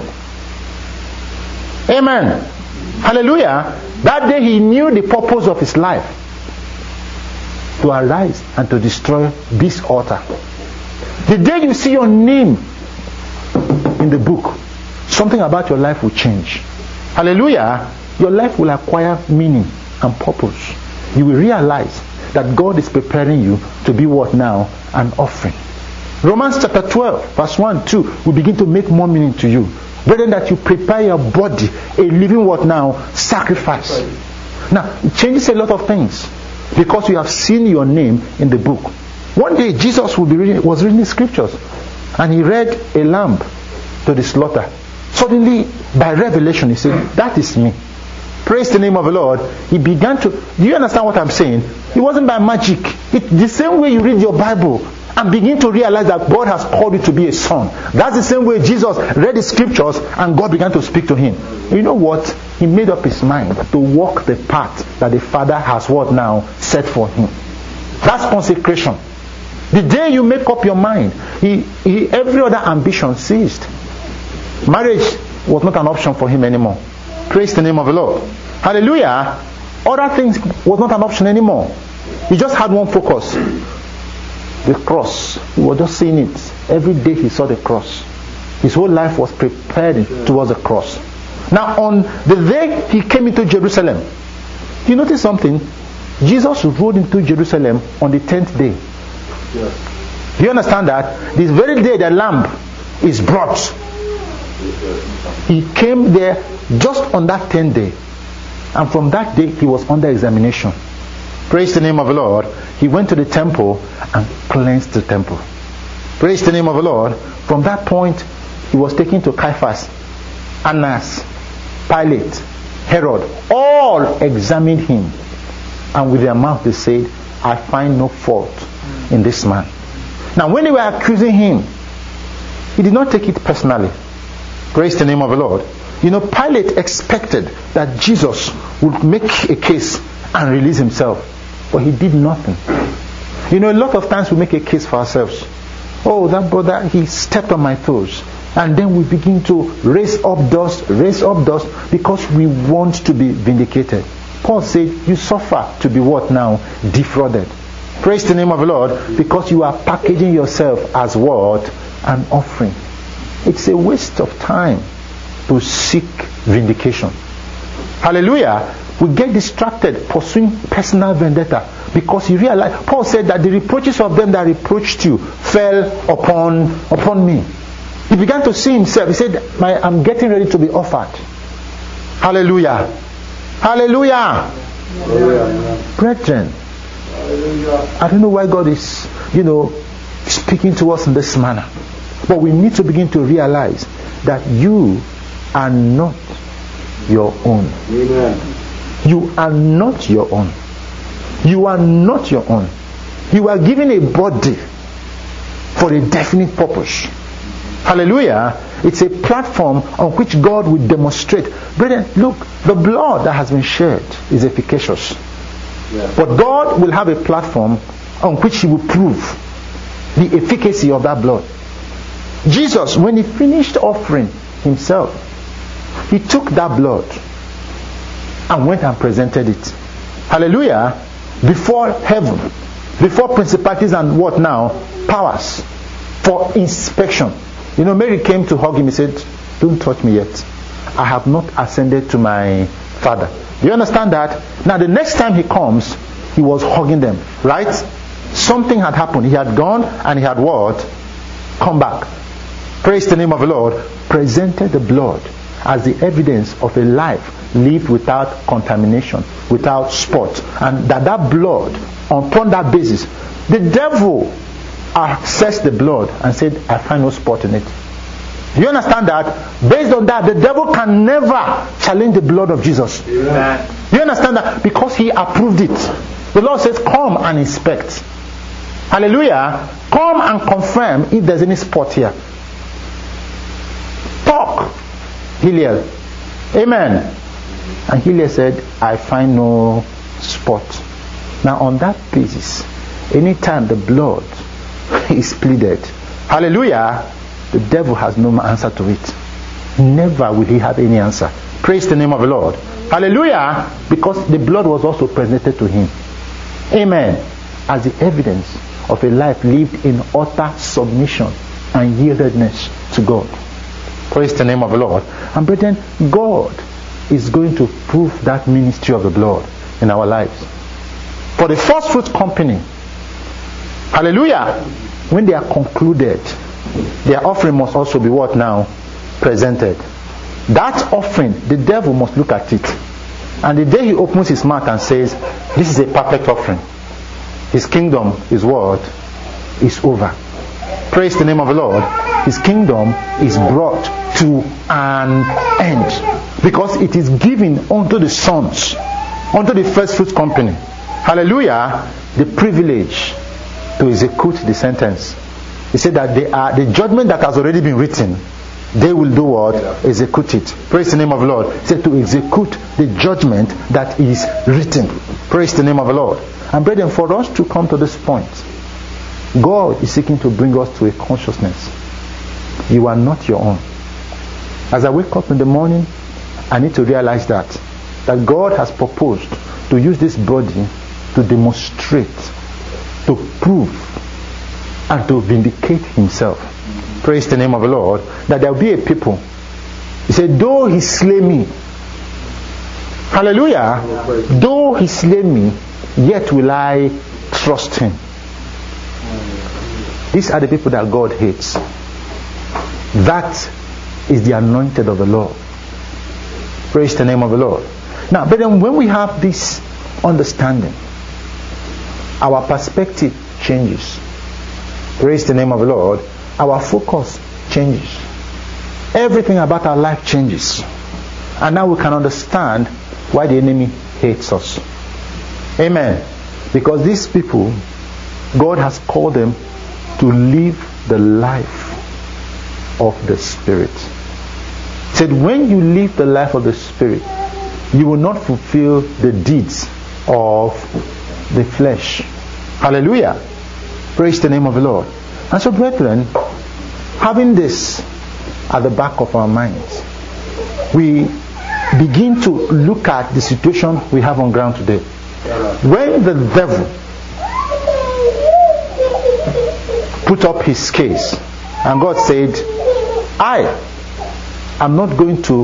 Amen. Hallelujah. That day he knew the purpose of his life. To arise and to destroy this altar. The day you see your name in the book, something about your life will change. Hallelujah. Your life will acquire meaning and purpose. You will realize that God is preparing you to be what now? An offering. Romans chapter 12 verse 1, 2 will begin to make more meaning to you. Brethren, that you prepare your body a living what now? Sacrifice. Now, it changes a lot of things because you have seen your name in the book. One day Jesus was reading the scriptures and he read a lamb to the slaughter. Suddenly, by revelation, he said, that is me. Praise the name of the Lord. He began to... Do you understand what I'm saying? It wasn't by magic. The same way you read your Bible and begin to realize that God has called you to be a son. That's the same way Jesus read the scriptures and God began to speak to him. You know what? He made up his mind to walk the path that the Father has what now? Set for him. That's consecration. The day you make up your mind, every other ambition ceased. Marriage was not an option for him anymore. Praise the name of the Lord. Hallelujah. Other things was not an option anymore. He just had one focus. The cross. He was just seeing it. Every day he saw the cross. His whole life was prepared towards the cross. Now on the day he came into Jerusalem, you notice something? Jesus rode into Jerusalem on the 10th day. Yes. Do you understand that? This very day the lamb is brought. He came there just on that 10th day. And from that day he was under examination. Praise the name of the Lord. He went to the temple and cleansed the temple. Praise the name of the Lord. From that point he was taken to Caiaphas, Annas, Pilate, Herod. All examined him. And with their mouth they said, I find no fault in this man. Now when they were accusing him, he did not take it personally. Praise the name of the Lord. Pilate expected that Jesus would make a case and release himself. But he did nothing. A lot of times we make a case for ourselves. Oh, that brother, he stepped on my toes. And then we begin to raise up dust because we want to be vindicated. Paul said, you suffer to be what now? Defrauded. Praise the name of the Lord, because you are packaging yourself as what? An offering. It's a waste of time to seek vindication. Hallelujah. We get distracted pursuing personal vendetta because you realize, Paul said that the reproaches of them that reproached you fell upon me. He began to see himself. He said, I'm getting ready to be offered. Hallelujah. Hallelujah. Hallelujah. Brethren, I don't know why God is, speaking to us in this manner. But we need to begin to realize that you are not your own. Amen. You are not your own. You are not your own. You are given a body for a definite purpose. Hallelujah. It's a platform on which God will demonstrate. Brethren, look, the blood that has been shed is efficacious. Yeah. But God will have a platform on which He will prove the efficacy of that blood. Jesus, when He finished offering Himself, He took that blood and went and presented it. Hallelujah. Before heaven, before principalities and what now? Powers. For inspection. Mary came to hug Him. He said, don't touch me yet. I have not ascended to my Father. Do you understand that? Now the next time He comes, He was hugging them. Right? Something had happened. He had gone and He had what? Come back. Praise the name of the Lord. Presented the blood as the evidence of a life lived without contamination, without spot. And that blood, upon that basis, the devil assessed the blood and said, I find no spot in it. Do you understand that? Based on that, the devil can never challenge the blood of Jesus. Amen. Do you understand that? Because he approved it. The Lord says, come and inspect. Hallelujah. Come and confirm if there's any spot here. Talk, Hillel. Amen. And Hillel said, I find no spot. Now on that basis, anytime the blood is pleaded, hallelujah, the devil has no answer to it. Never will he have any answer. Praise the name of the Lord. Hallelujah. Because the blood was also presented to him. Amen. As the evidence of a life lived in utter submission and yieldedness to God. Praise the name of the Lord. And brethren, God is going to prove that ministry of the blood in our lives. For the first fruit company, hallelujah, when they are concluded, their offering must also be what now? Presented. That offering, the devil must look at it. And the day he opens his mouth and says, this is a perfect offering, his kingdom is what? Is over. Praise the name of the Lord. His kingdom is brought to an end. Because it is given unto the sons, unto the first fruit company. Hallelujah. The privilege to execute the sentence. He said that they are the judgment that has already been written. They will do what? Execute it. Praise the name of the Lord. He said to execute the judgment that is written. Praise the name of the Lord. And brethren, for us to come to this point, God is seeking to bring us to a consciousness. You are not your own. As I wake up in the morning, I need to realize that God has proposed to use this body to demonstrate, to prove, and to vindicate himself. Praise the name of the Lord. That there will be a people. He said, though he slay me, hallelujah, though he slay me, yet will I trust him. These are the people that God hates. That is the anointed of the Lord. Praise the name of the Lord. Now, but then when we have this understanding, our perspective changes. Praise the name of the Lord. Our focus changes. Everything about our life changes. And now we can understand why the enemy hates us. Amen. Because these people, God has called them to live the life of the Spirit. He said, when you live the life of the Spirit, you will not fulfill the deeds of the flesh. Hallelujah. Praise the name of the Lord. And so, brethren, having this at the back of our minds, we begin to look at the situation we have on ground today. When the devil put up his case and God said, I am not going to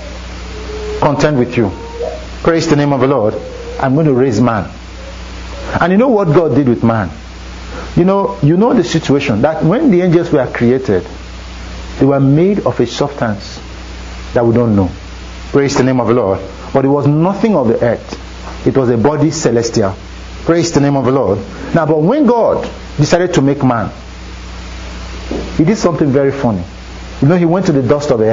contend with you. Praise the name of the Lord. I'm going to raise man. And you know what God did with man? You know the situation that when the angels were created, they were made of a substance that we don't know. Praise the name of the Lord. But it was nothing of the earth. It was a body celestial. Praise the name of the Lord. Now, but when God decided to make man, he did something very funny. He went to the dust of the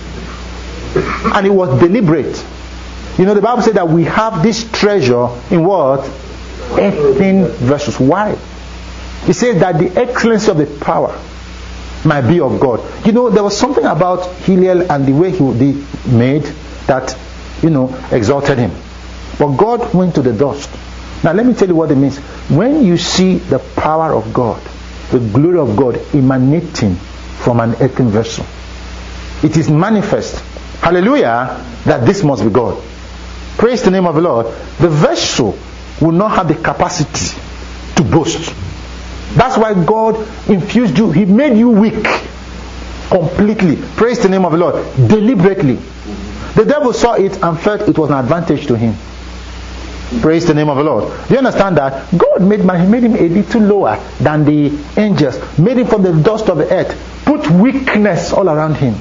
earth. And it was deliberate. The Bible said that we have this treasure in what? Earthen vessels. Why? It says that the excellency of the power might be of God. There was something about Hillel and the way he made that, exalted him. But God went to the dust. Now let me tell you what it means. When you see the power of God, the glory of God emanating from an earthen vessel, it is manifest, hallelujah, that this must be God. Praise the name of the Lord. The vessel will not have the capacity to boast. That's why God infused you. He made you weak completely. Praise the name of the Lord. Deliberately. The devil saw it and felt it was an advantage to him. Praise the name of the Lord. Do you understand that? God made man. He made him a little lower than the angels. Made him from the dust of the earth. Put weakness all around him.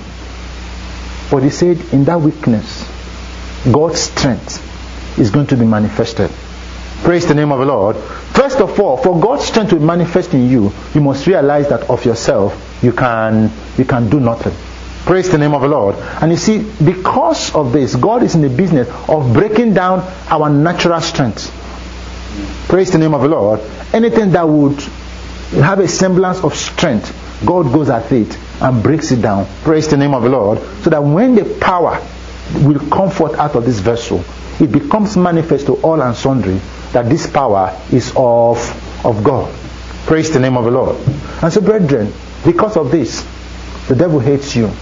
But he said, in that weakness, God's strength is going to be manifested. Praise the name of the Lord. First of all, for God's strength to manifest in you, you must realize that of yourself, you can do nothing. Praise the name of the Lord. And you see, because of this, God is in the business of breaking down our natural strength. Praise the name of the Lord. Anything that would have a semblance of strength, God goes at it and breaks it down. Praise the name of the Lord. So that when the power will come forth out of this vessel, it becomes manifest to all and sundry that this power is of God. Praise the name of the Lord. And so, brethren, because of this, the devil hates you.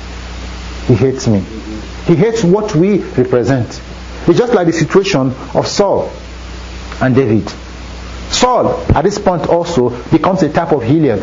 He hates me. He hates what we represent. It's just like the situation of Saul and David. Saul, at this point also, becomes a type of Hillel.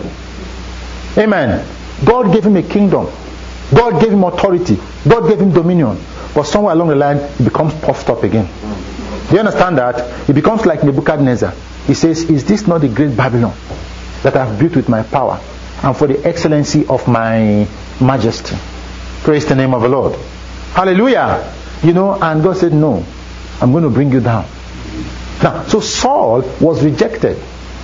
Amen. God gave him a kingdom. God gave him authority. God gave him dominion. But somewhere along the line, he becomes puffed up again. Do you understand that? He becomes like Nebuchadnezzar. He says, is this not the great Babylon that I have built with my power and for the excellency of my majesty? Praise the name of the Lord. Hallelujah. And God said, no, I'm going to bring you down. Now, so Saul was rejected.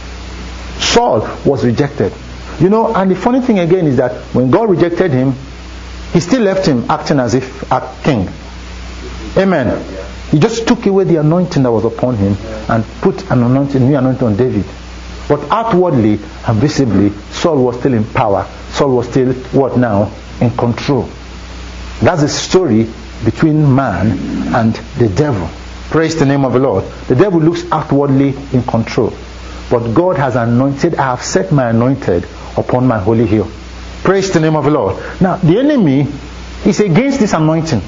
Saul was rejected. And the funny thing again is that when God rejected him, he still left him acting as if a king. Amen. He just took away the anointing that was upon him and put an anointing, new anointing on David. But outwardly and visibly, Saul was still in power. Saul was still, what now? In control. That's the story between man and the devil. Praise the name of the Lord. The devil looks outwardly in control. But God has anointed, I have set my anointed upon my holy hill. Praise the name of the Lord. Now, the enemy is against this anointing.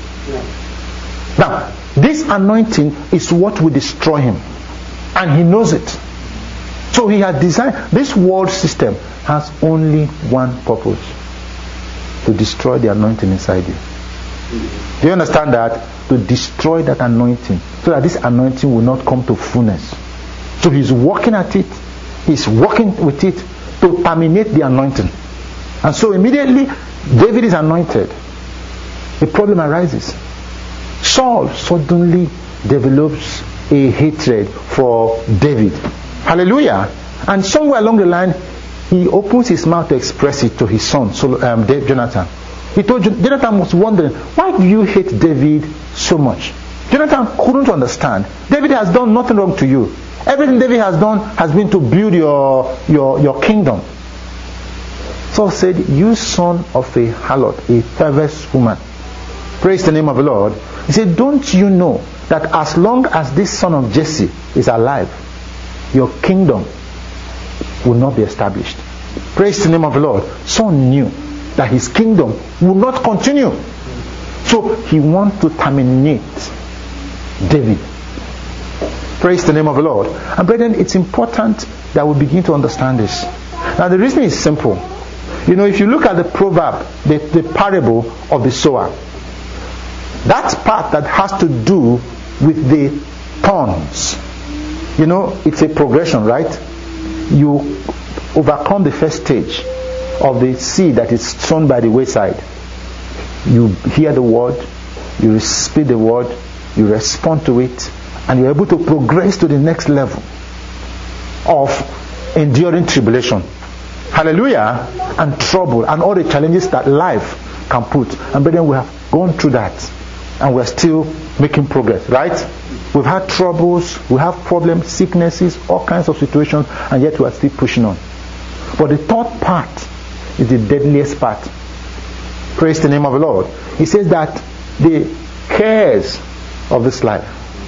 Now, this anointing is what will destroy him. And he knows it. So he has designed, this world system has only one purpose. To destroy the anointing inside you. Do you understand that? To destroy that anointing. So that this anointing will not come to fullness. So he's working at it. He's working with it to terminate the anointing. And so immediately, David is anointed. The problem arises. Saul suddenly develops a hatred for David. Hallelujah. And somewhere along the line, he opens his mouth to express it to his son, Jonathan. He told Jonathan was wondering, why do you hate David so much? Jonathan couldn't understand. David has done nothing wrong to you. Everything David has done has been to build your kingdom. Saul said, you son of a harlot, a perverse woman. Praise the name of the Lord. He said, don't you know that as long as this son of Jesse is alive, your kingdom will not be established. Praise the name of the Lord. Saul knew that his kingdom will not continue. So he wants to terminate David. Praise the name of the Lord. And brethren, it's important that we begin to understand this. Now the reason is simple. If you look at the proverb, the parable of the sower, that part that has to do with the thorns, it's a progression, right? You overcome the first stage of the seed that is sown by the wayside. You hear the word, you speak the word, you respond to it, and you're able to progress to the next level of enduring tribulation. Hallelujah. And trouble and all the challenges that life can put. And brethren, we have gone through that and we're still making progress, right? We've had troubles, we have problems, sicknesses, all kinds of situations, and yet we are still pushing on. But the third part is the deadliest part. Praise the name of the Lord. He says that the cares of this life,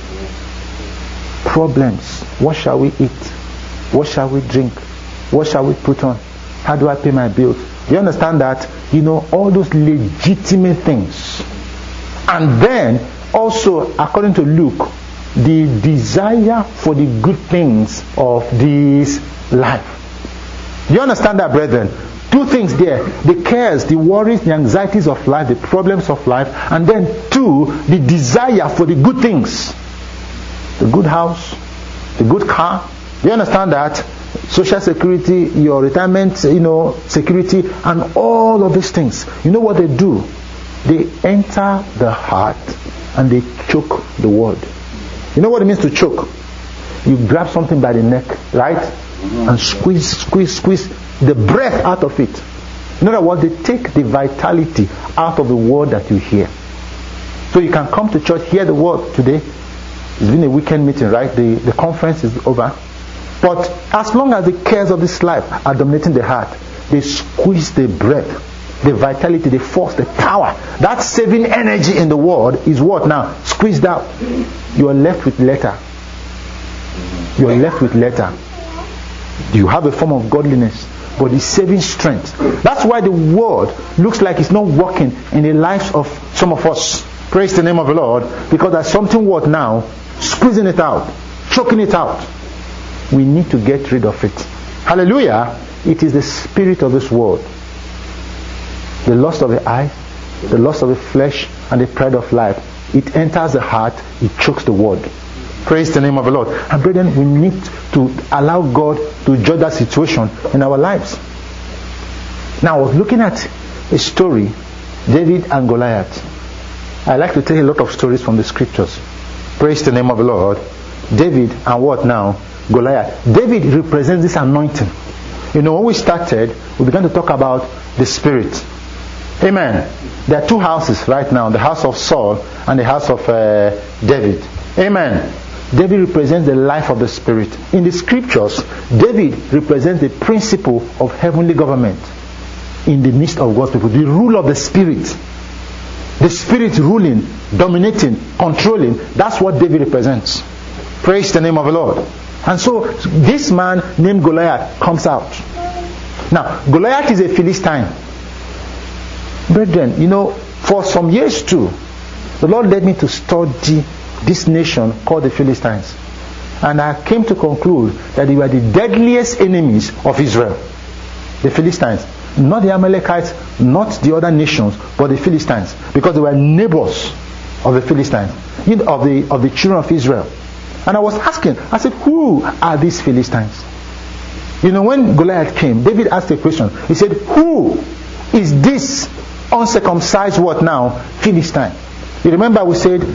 problems, what shall we eat? What shall we drink? What shall we put on? How do I pay my bills? Do you understand that? All those legitimate things. And then also, according to Luke, the desire for the good things of this life. Do you understand that, brethren? Two things there. The cares, the worries, the anxieties of life, the problems of life. And then two, the desire for the good things. The good house, the good car. Do you understand that? Social security, your retirement, security, and all of these things. You know what they do? They enter the heart and they choke the word. You know what it means to choke? You grab something by the neck, right? And squeeze the breath out of it. In other words, they take the vitality out of the word that you hear. So you can come to church, hear the word today. It's been a weekend meeting, right? The conference is over. But as long as the cares of this life are dominating the heart, they squeeze the breath, the vitality, the force, the power. That saving energy in the word is what now? Squeezed out. You are left with letter. You are left with letter. You have a form of godliness, but the saving strength. That's why the word looks like it's not working in the lives of some of us. Praise the name of the Lord. Because there's something what now? Squeezing it out. Choking it out. We need to get rid of it. Hallelujah. It is the spirit of this world. The lust of the eye, the lust of the flesh, and the pride of life. It enters the heart, it chokes the word. Praise the name of the Lord. And brethren, we need to allow God to judge that situation in our lives. Now, I was looking at a story, David and Goliath. I like to tell you a lot of stories from the scriptures. Praise the name of the Lord. David and what now? Goliath. David represents this anointing. When we started, we began to talk about the spirit. Amen. There are two houses right now, the house of Saul and the house of David. Amen. David represents the life of the spirit. In the scriptures, David represents the principle of heavenly government in the midst of God's people. The rule of the spirit. The spirit ruling, dominating, controlling. That's what David represents. Praise the name of the Lord. And so this man named Goliath comes out. Now, Goliath is a Philistine. Brethren, for some years too, the Lord led me to study this nation called the Philistines. And I came to conclude that they were the deadliest enemies of Israel. The Philistines. Not the Amalekites, not the other nations, but the Philistines. Because they were neighbors of the Philistines, of the children of Israel. And I was asking, I said, who are these Philistines? When Goliath came, David asked a question. He said, who is this uncircumcised what now? Philistine. You remember we said,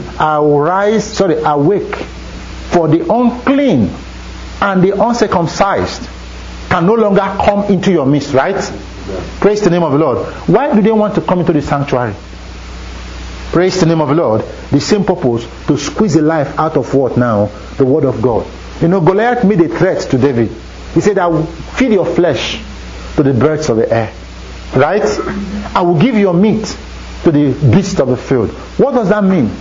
awake, for the unclean and the uncircumcised can no longer come into your midst, right? Praise the name of the Lord. Why do they want to come into the sanctuary? Praise the name of the Lord. The same purpose, to squeeze the life out of what now? The word of God. Goliath made a threat to David. He said, I will feed your flesh to the birds of the air. Right? I will give your meat to the beasts of the field. What does that mean?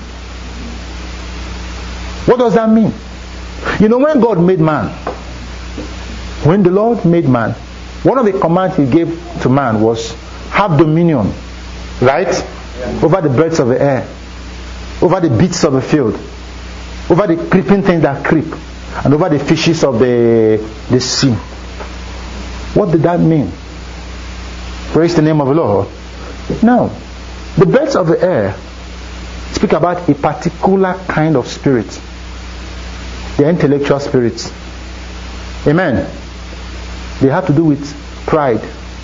What does that mean? When God made man, when the Lord made man, one of the commands He gave to man was, have dominion. Right? over the birds of the air, over the beasts of the field, over the creeping things that creep, and over the fishes of the sea. What did that mean? Praise the name of the Lord. Now, the birds of the air speak about a particular kind of spirit. The intellectual spirits. Amen. They have to do with pride,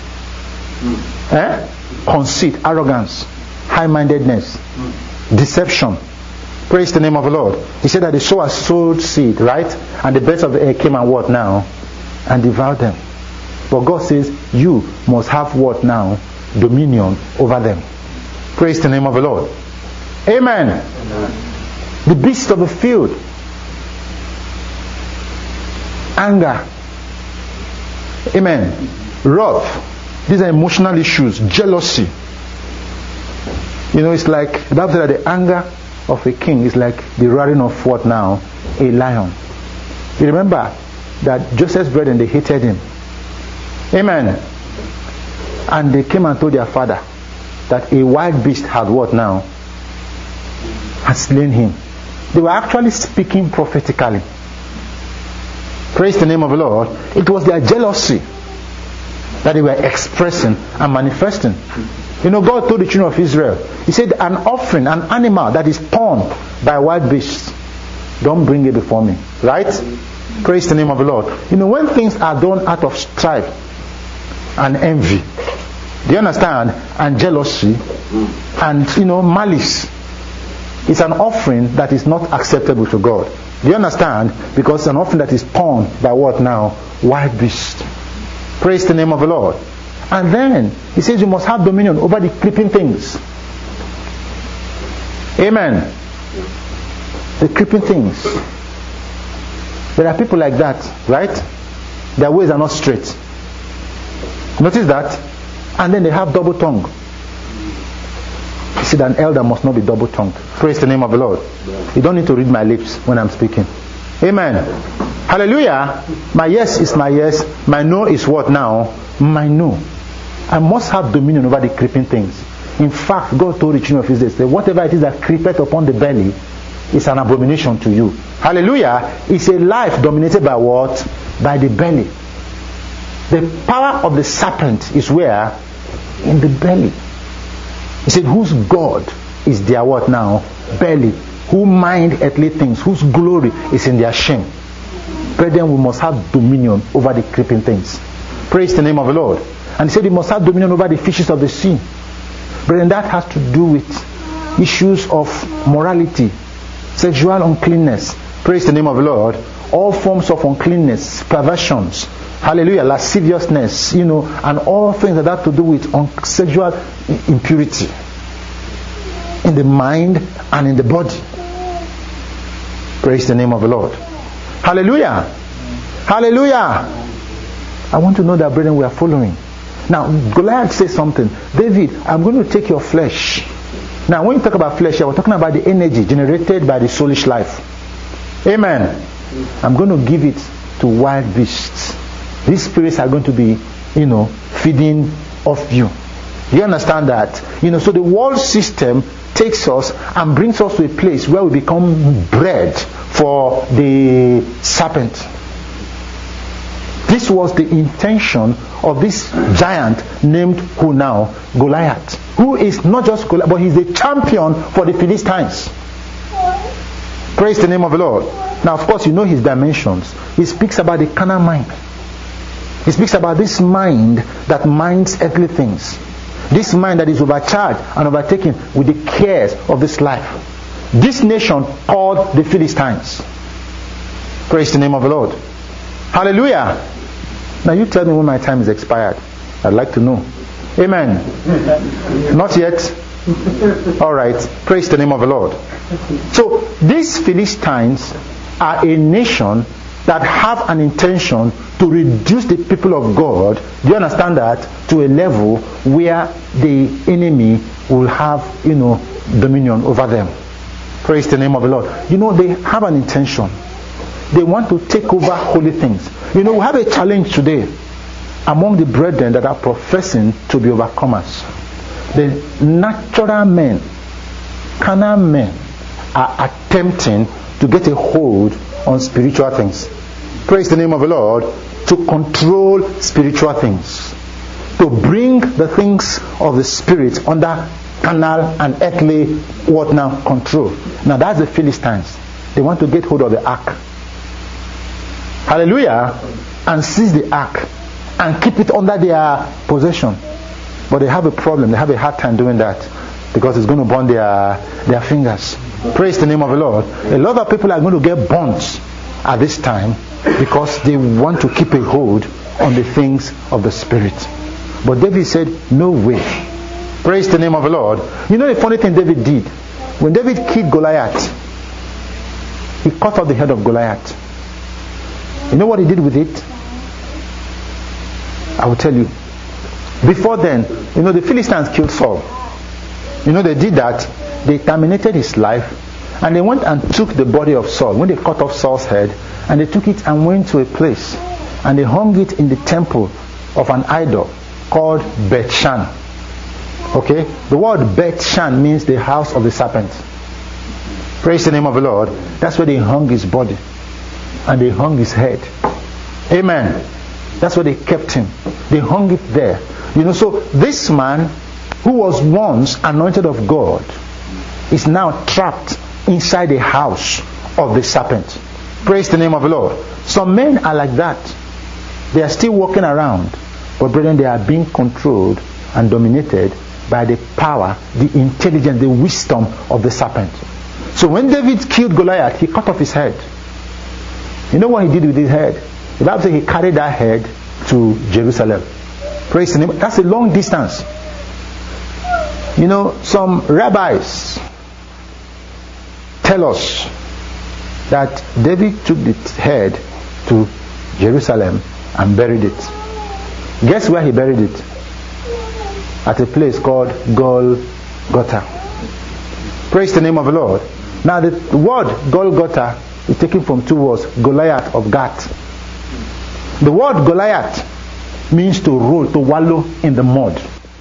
conceit, arrogance, high-mindedness, deception. Praise the name of the Lord. He said that the sower sowed seed, right? And the birds of the air came and what now? And devoured them. But God says, you must have what now? Dominion over them. Praise the name of the Lord. Amen. Amen. The beasts of the field. Anger. Amen. Wrath. These are emotional issues. Jealousy. You know, it's like the Bible said that the anger of a king is like the roaring of what now? A lion. You remember that Joseph's brethren, they hated him. Amen. And they came and told their father that a wild beast had what now? Had slain him. They were actually speaking prophetically. Praise the name of the Lord. It was their jealousy that they were expressing and manifesting. You know, God told the children of Israel, He said, an offering, an animal that is torn by wild beasts, don't bring it before me. Right? Praise the name of the Lord. You know, when things are done out of strife and envy, do you understand? And jealousy and, you know, malice, it's an offering that is not acceptable to God. Do you understand? Because it's an offering that is torn by what now? Wild beast. Praise the name of the Lord. And then He says you must have dominion over the creeping things. Amen. The creeping things. There are people like that, right? Their ways are not straight. Notice that? And then they have double tongue. You see, an elder must not be double tongued. Praise the name of the Lord. You don't need to read my lips when I'm speaking. Amen. Hallelujah. My yes is my yes. My no is what now? My no. I must have dominion over the creeping things. In fact, God told the children of Israel, that whatever it is that creepeth upon the belly is an abomination to you. Hallelujah. It's a life dominated by what? By the belly. The power of the serpent is where? In the belly. He said, whose God is their what now? Belly. Who mind earthly things, whose glory is in their shame. Brethren, we must have dominion over the creeping things. Praise the name of the Lord. And He said, we must have dominion over the fishes of the sea. Brethren, that has to do with issues of morality, sexual uncleanness. Praise the name of the Lord. All forms of uncleanness, perversions, hallelujah, lasciviousness, you know, and all things that have to do with sexual impurity in the mind and in the body. Praise the name of the Lord. Hallelujah. Hallelujah. I want to know that, brethren, we are following. Now, Goliath says something. David, I'm going to take your flesh. Now, when you talk about flesh, we're talking about the energy generated by the soulish life. Amen. I'm going to give it to wild beasts. These spirits are going to be, you know, feeding off you. You understand that? You know, so the world system takes us and brings us to a place where we become bread for the serpent. This was the intention of this giant named who now? Goliath. Who is not just Goliath, but he's the champion for the Philistines. Praise the name of the Lord. Now, of course, you know his dimensions. He speaks about the carnal mind. He speaks about this mind that minds earthly things. This mind that is overcharged and overtaken with the cares of this life. This nation called the Philistines. Praise the name of the Lord. Hallelujah. Now you tell me when my time is expired. I'd like to know. Amen. Not yet. Alright. Praise the name of the Lord. So these Philistines are a nation that have an intention to reduce the people of God, do you understand that, to a level where the enemy will have, you know, dominion over them. Praise the name of the Lord. You know, they have an intention. They want to take over holy things. You know, we have a challenge today among the brethren that are professing to be overcomers. The natural men, carnal men, are attempting to get a hold on spiritual things. Praise the name of the Lord. To control spiritual things. To bring the things of the Spirit under carnal and earthly control. Now that's the Philistines. They want to get hold of the ark. Hallelujah. And seize the ark and keep it under their possession. But they have a problem. They have a hard time doing that because it's going to burn their fingers. Praise the name of the Lord. A lot of people are going to get burnt at this time because they want to keep a hold on the things of the Spirit. But David said, no way. Praise the name of the Lord. You know the funny thing David did? When David killed Goliath, he cut off the head of Goliath. You know what he did with it? I will tell you. Before then, the Philistines killed Saul. They did that. They terminated his life and they went and took the body of Saul. When they cut off Saul's head, and they took it and went to a place and they hung it in the temple of an idol called Beth-Shan. Okay? The word Beth-Shan means the house of the serpent. Praise the name of the Lord. That's where they hung his body. And they hung his head. Amen. That's where they kept him. They hung it there. So this man who was once anointed of God is now trapped inside the house of the serpent. Praise the name of the Lord. Some men are like that. They are still walking around. But brethren, they are being controlled and dominated by the power, the intelligence, the wisdom of the serpent. So when David killed Goliath, he cut off his head. You know what he did with his head? The Bible says he carried that head to Jerusalem. Praise the name. That's a long distance. Some rabbis tell us that David took the head to Jerusalem and buried it. Guess where he buried it? At a place called Golgotha. Praise the name of the Lord. Now the word Golgotha is taken from two words, Goliath of Gath. The word Goliath means to roll, to wallow in the mud.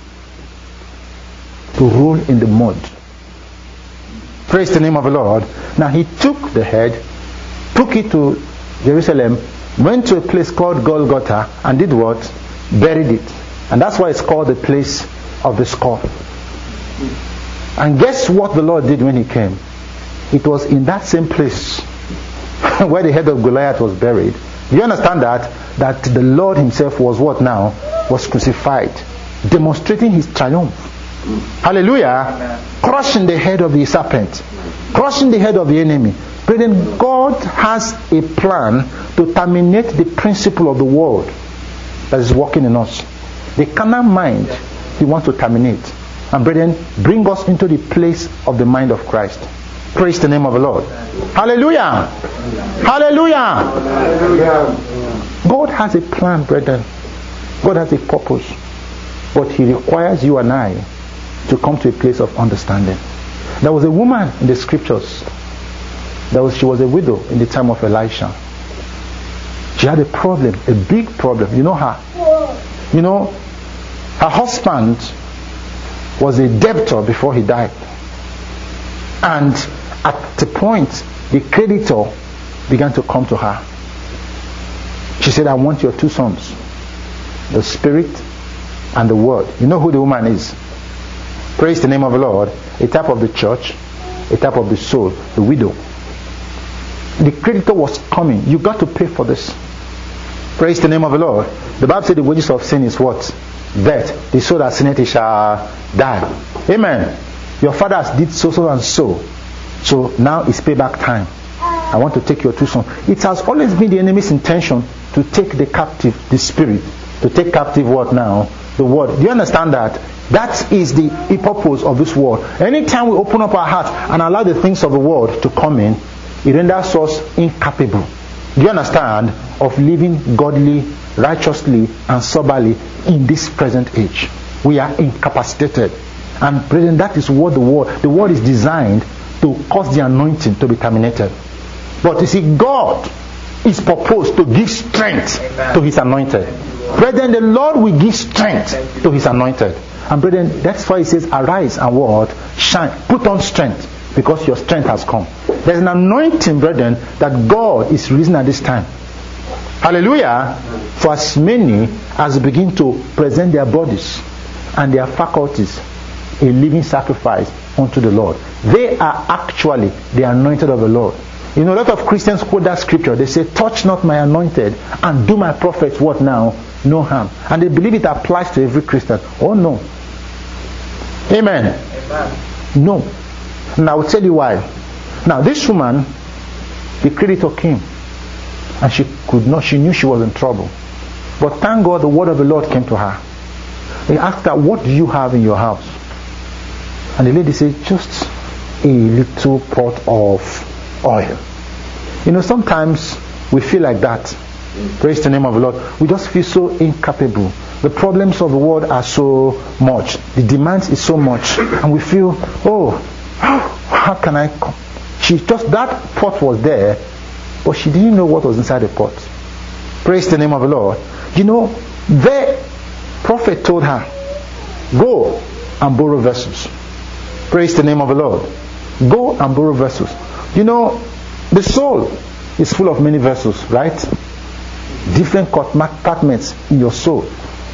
To roll in the mud. Praise the name of the Lord. Now he took the head, took it to Jerusalem, went to a place called Golgotha and did what? Buried it. And that's why it's called the place of the skull. And guess what the Lord did when he came? It was in that same place where the head of Goliath was buried. Do you understand that? That the Lord himself was what now? Was crucified. Demonstrating his triumph. Hallelujah. Amen. Crushing the head of the serpent. Crushing the head of the enemy. But then God has a plan to terminate the principle of the world that is working in us. The carnal mind, he wants to terminate. And brethren, bring us into the place of the mind of Christ. Praise the name of the Lord. Hallelujah. Hallelujah. God has a plan, brethren. God has a purpose. But he requires you and I to come to a place of understanding. There was a woman in the scriptures. She was a widow in the time of Elisha. She had a problem, a big problem. You know her. Her husband was a debtor before he died. And at the point, the creditor began to come to her. She said, I want your two sons, the Spirit and the Word. You know who the woman is? Praise the name of the Lord. A type of the church, a type of the soul, the widow. The creditor was coming. You got to pay for this. Praise the name of the Lord. The Bible said the wages of sin is what? Death. The soul that sinneth it shall die. Amen. Your fathers did so and so. So now it's payback time. I want to take your two sons. It has always been the enemy's intention to take the captive, the spirit. To take captive what now? The word. Do you understand that? That is the purpose of this word. Anytime we open up our heart and allow the things of the world to come in, it renders us incapable. Do you understand? Of living godly, righteously, and soberly in this present age. We are incapacitated. And brethren, that is what the word is designed to cause the anointing to be terminated. But you see, God is proposed to give strength to his anointed. Brethren, the Lord will give strength to his anointed. And brethren, that's why he says, arise and what? Shine. Put on strength, because your strength has come. There's an anointing, brethren, that God is releasing at this time. Hallelujah. For as many as begin to present their bodies and their faculties a living sacrifice unto the Lord. They are actually the anointed of the Lord. You know, a lot of Christians quote that scripture. They say, touch not my anointed and do my prophets what now? No harm. And they believe it applies to every Christian. Oh no. Amen. Amen. No. And I will tell you why. Now this woman, the creditor came. And she knew she was in trouble. But thank God the word of the Lord came to her. He asked her, what do you have in your house? And the lady said, just a little pot of oil. You know, sometimes we feel like that. Praise the name of the Lord. We just feel so incapable. The problems of the world are so much. The demands is so much. And we feel, how can I come? That pot was there, but she didn't know what was inside the pot. Praise the name of the Lord. You know, the prophet told her, go and borrow vessels. Praise the name of the Lord. Go and borrow vessels. You know, the soul is full of many vessels, right? Different compartments in your soul.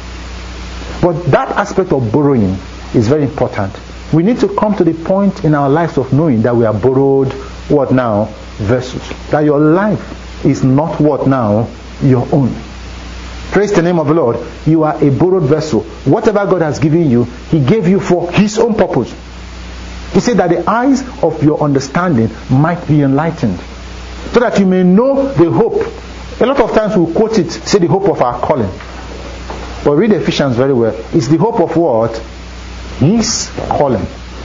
But that aspect of borrowing is very important. We need to come to the point in our lives of knowing that we are borrowed, what now? Vessels. That your life is not what now? Your own. Praise the name of the Lord. You are a borrowed vessel. Whatever God has given you, He gave you for His own purpose. He said that the eyes of your understanding might be enlightened, so that you may know the hope. A lot of times we quote it, say the hope of our calling. But read Ephesians very well. It's the hope of what? His calling.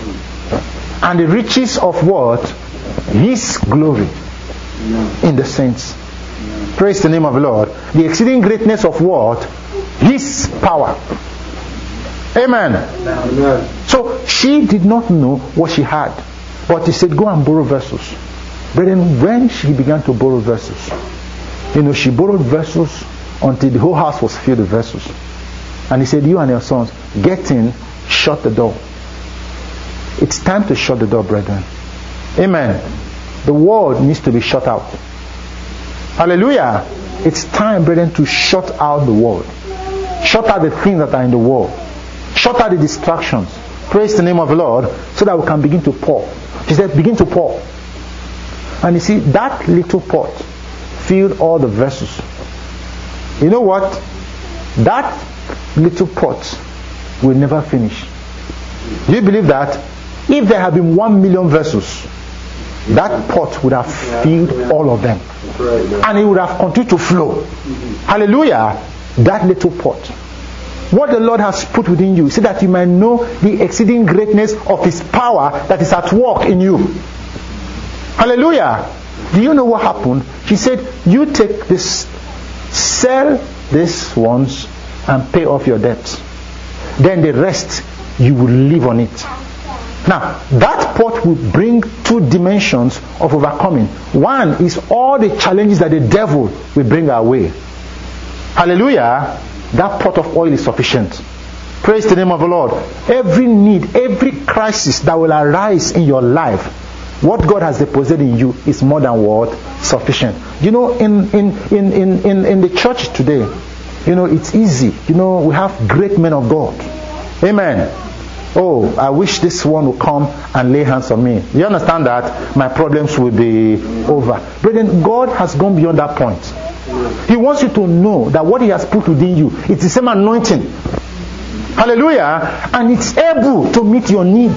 And the riches of what? His glory in the saints. Praise the name of the Lord. The exceeding greatness of what? His power. Amen. Amen. So she did not know what she had. But he said, go and borrow vessels. Brethren, when she began to borrow vessels, you know, she borrowed vessels until the whole house was filled with vessels. And he said, you and your sons, get in, shut the door. It's time to shut the door, brethren. Amen. The world needs to be shut out. Hallelujah. It's time, brethren, to shut out the world. Shut out the things that are in the world. Shut out the distractions. Praise the name of the Lord, so that we can begin to pour. He said, begin to pour. And you see, that little pot filled all the vessels. You know what? That little pot will never finish. Do you believe that? If there had been 1 million vessels, that pot would have filled all of them. And it would have continued to flow. Hallelujah. That little pot. What the Lord has put within you, so that you might know the exceeding greatness of His power that is at work in you. Hallelujah. Do you know what happened? He said, you take this, sell this once and pay off your debts. Then the rest, you will live on it. Now, that pot will bring two dimensions of overcoming. One is all the challenges that the devil will bring our way. Hallelujah. That pot of oil is sufficient. Praise the name of the Lord. Every need, every crisis that will arise in your life, what God has deposited in you is more than what? Sufficient. You know, in the church today, you know, it's easy. You know, we have great men of God. Amen. Oh, I wish this one would come and lay hands on me. You understand that? My problems will be over. Brethren, God has gone beyond that point. He wants you to know that what He has put within you, it's the same anointing. Hallelujah. And it's able to meet your need.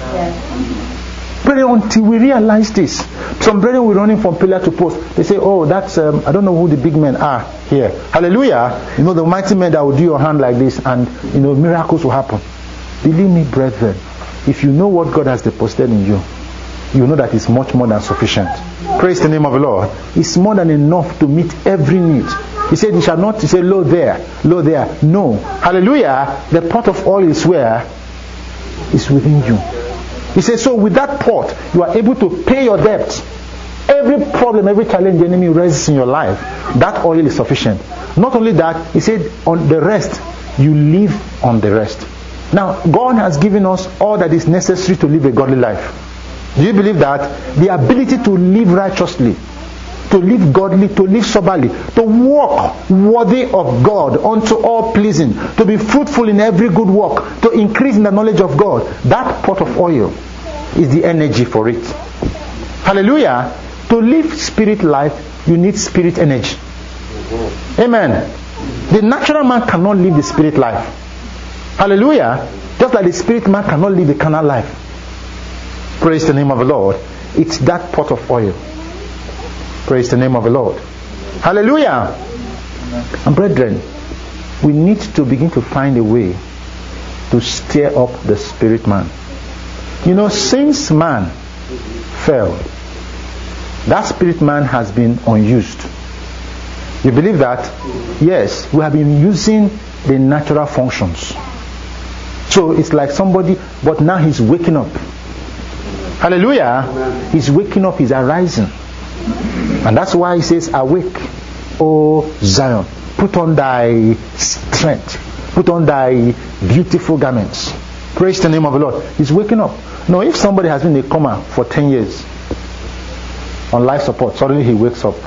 Brethren, until we realize this, some brethren will running from pillar to post. They say, oh, that's, I don't know who the big men are here. Hallelujah. You know, the mighty men that will do your hand like this, and, you know, miracles will happen. Believe me, brethren, if you know what God has deposited in you, you know that it's much more than sufficient. Praise the name of the Lord. It's more than enough to meet every need. He said, you shall not say, lo there, lo there. No. Hallelujah. The pot of oil is where? It's within you. He said, so with that pot, you are able to pay your debts. Every problem, every challenge the enemy raises in your life, that oil is sufficient. Not only that, he said, on the rest, you live on the rest. Now, God has given us all that is necessary to live a godly life. Do you believe that? The ability to live righteously, to live godly, to live soberly, to walk worthy of God, unto all pleasing, to be fruitful in every good work, to increase in the knowledge of God. That pot of oil is the energy for it. Hallelujah. To live spirit life, you need spirit energy. Amen. The natural man cannot live the spirit life. Hallelujah. Just like the spirit man cannot live the carnal life. Praise the name of the Lord. It's that pot of oil. Praise the name of the Lord. Hallelujah. And brethren, we need to begin to find a way to stir up the spirit man. You know, since man fell, that spirit man has been unused. You believe that? Yes, we have been using the natural functions. So it's like somebody, but now he's waking up. Hallelujah. He's waking up, he's arising. And that's why he says, awake, O Zion, put on thy strength, put on thy beautiful garments. Praise the name of the Lord. He's waking up. Now, if somebody has been in a coma for 10 years on life support, suddenly he wakes up,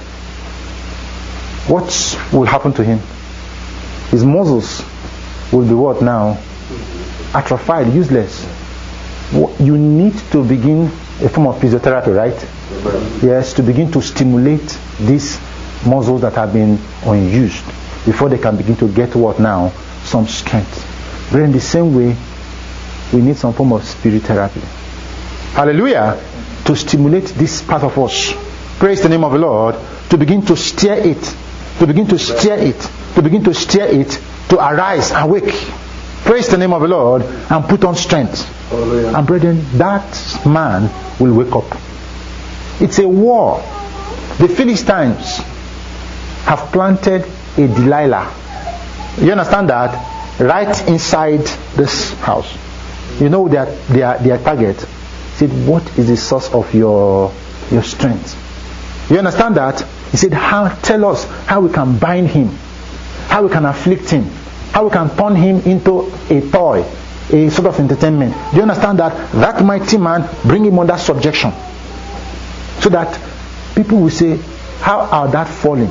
what will happen to him? His muscles will be what now? Atrophied, useless. You need to begin a form of physiotherapy, right? Yes, to begin to stimulate these muscles that have been unused before they can begin to get what now? Some strength. But in the same way, we need some form of spirit therapy. Hallelujah. To stimulate this part of us. Praise the name of the Lord. To begin to stir it. To begin to stir it. To begin to stir it. To arise and wake. Praise the name of the Lord. And put on strength. Hallelujah. And brethren, that man will wake up. It's a war. The Philistines have planted a Delilah. You understand that? Right inside this house. You know their target. He said, what is the source of your strength? You understand that? He said, tell us how we can bind him, how we can afflict him, how we can turn him into a toy, a sort of entertainment. Do you understand that? That mighty man, bring him under subjection. So that people will say, how are that falling?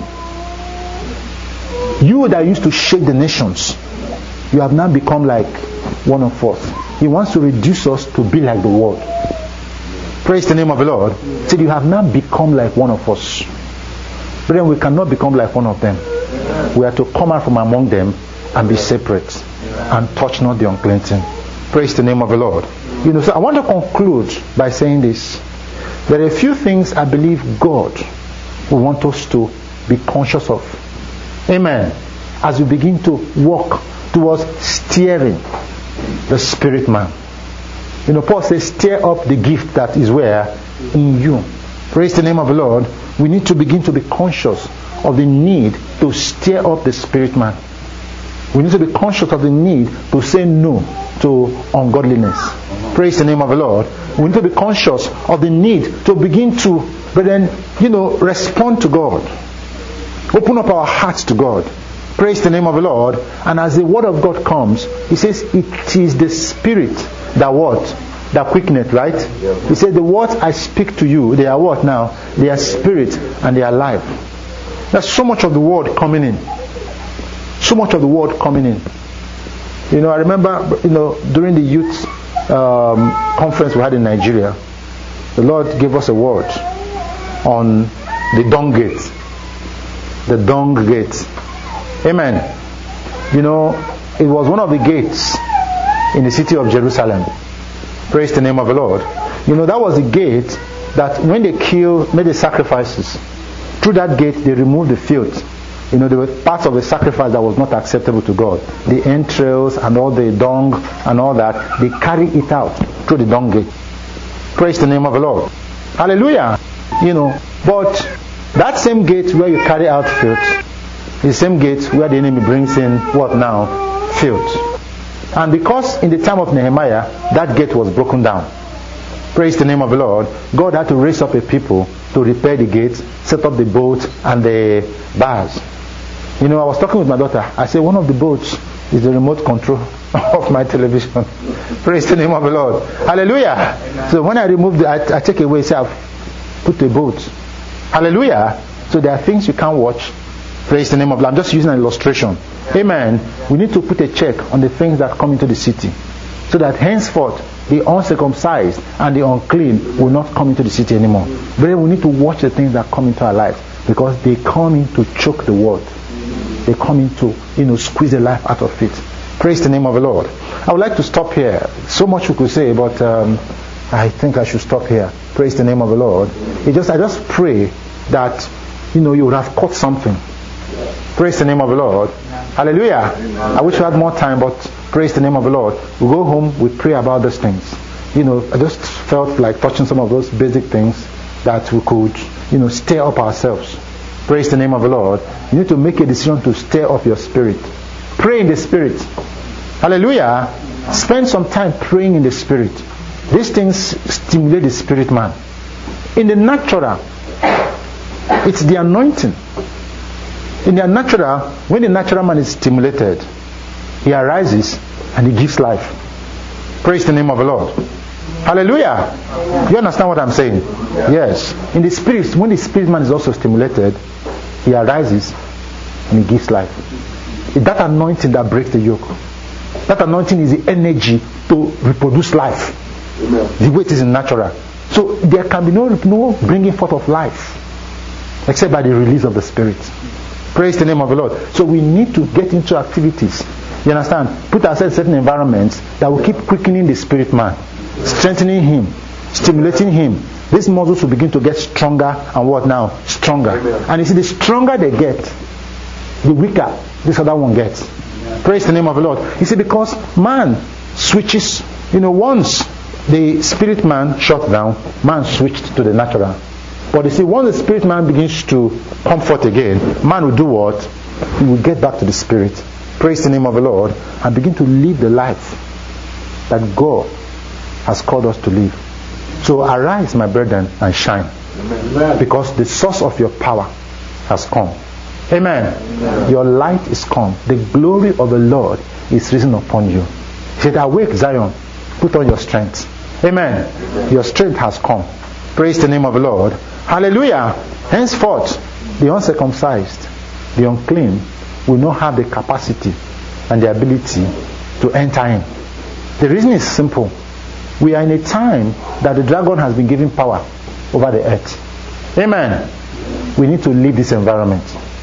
You that used to shake the nations, you have now become like one of us. He wants to reduce us to be like the world. Praise the name of the Lord. So you have now become like one of us. But then we cannot become like one of them. We are to come out from among them and be separate and touch not the unclean thing. Praise the name of the Lord. You know, so I want to conclude by saying this. There are a few things I believe God will want us to be conscious of. Amen. As we begin to walk towards steering the spirit man. You know, Paul says, stir up the gift that is where? In you. Praise the name of the Lord. We need to begin to be conscious of the need to stir up the spirit man. We need to be conscious of the need to say no to ungodliness. Praise the name of the Lord. We need to be conscious of the need to begin to, but then, respond to God. Open up our hearts to God. Praise the name of the Lord. And as the word of God comes, he says it is the spirit that what? That quickeneth, right? Yeah. He said the words I speak to you, they are what now? They are spirit and they are life. There's so much of the word coming in. So much of the word coming in. I remember, during the youth conference we had in Nigeria, the Lord gave us a word on the dung gate. The dung gate. Amen. It was one of the gates in the city of Jerusalem. Praise the name of the Lord. That was the gate that when they made the sacrifices, through that gate they removed the filth. There were parts of the sacrifice that was not acceptable to God. The entrails and all the dung and all that, they carry it out through the dung gate. Praise the name of the Lord. Hallelujah. But that same gate where you carry out filth, the same gate where the enemy brings in what now? Filth. And because in the time of Nehemiah, that gate was broken down. Praise the name of the Lord. God had to raise up a people to repair the gates, set up the boats and the bars. I was talking with my daughter. I said, one of the boats is the remote control. off my television. Praise the name of the Lord. Hallelujah. So when I remove I take away, say I've put a boat. Hallelujah. So there are things you can't watch. Praise the name of the Lord. I'm just using an illustration. Amen. We need to put a check on the things that come into the city, so that henceforth the uncircumcised and the unclean will not come into the city anymore. But we need to watch the things that come into our lives, because they come in to choke the word. They come in to, squeeze the life out of it. Praise the name of the Lord. I would like to stop here. So much we could say, but I think I should stop here. Praise the name of the Lord. I just pray that you would have caught something. Praise the name of the Lord. Hallelujah. I wish we had more time, but praise the name of the Lord. We go home, we pray about these things. I just felt like touching some of those basic things that we could, stir up ourselves. Praise the name of the Lord. You need to make a decision to stir up your spirit. Pray in the spirit. Hallelujah. Spend some time praying in the spirit. These things stimulate the spirit man. In the natural, it's the anointing. In the natural, when the natural man is stimulated, he arises and he gives life. Praise the name of the Lord. Hallelujah. You understand what I'm saying? Yes. In the spirit, when the spirit man is also stimulated, he arises and he gives life. It's that anointing that breaks the yoke. That anointing is the energy to reproduce life. Amen. The way it is in natural. So there can be no bringing forth of life except by the release of the spirit. Praise the name of the Lord. So we need to get into activities. You understand? Put ourselves in certain environments that will keep quickening the spirit man, strengthening him, stimulating him. These muscles will begin to get stronger and what now? Stronger. Amen. And you see, the stronger they get, the weaker this other one gets. Amen. Praise the name of the Lord. You see, because man switches, once the spirit man shut down, man switched to the natural. But you see, once the spirit man begins to come forth again, man will do what? He will get back to the spirit. Praise the name of the Lord, and begin to live the life that God has called us to live. So arise, my brethren, and shine. Amen. Because the source of your power has come. Amen. Amen. Your light is come. The glory of the Lord is risen upon you. He said, awake, Zion, put on your strength. Amen. Amen. Your strength has come. Praise the name of the Lord. Hallelujah. Henceforth, the uncircumcised, the unclean, will not have the capacity and the ability to enter in. The reason is simple. We are in a time that the dragon has been given power over the earth. Amen. We need to leave this environment.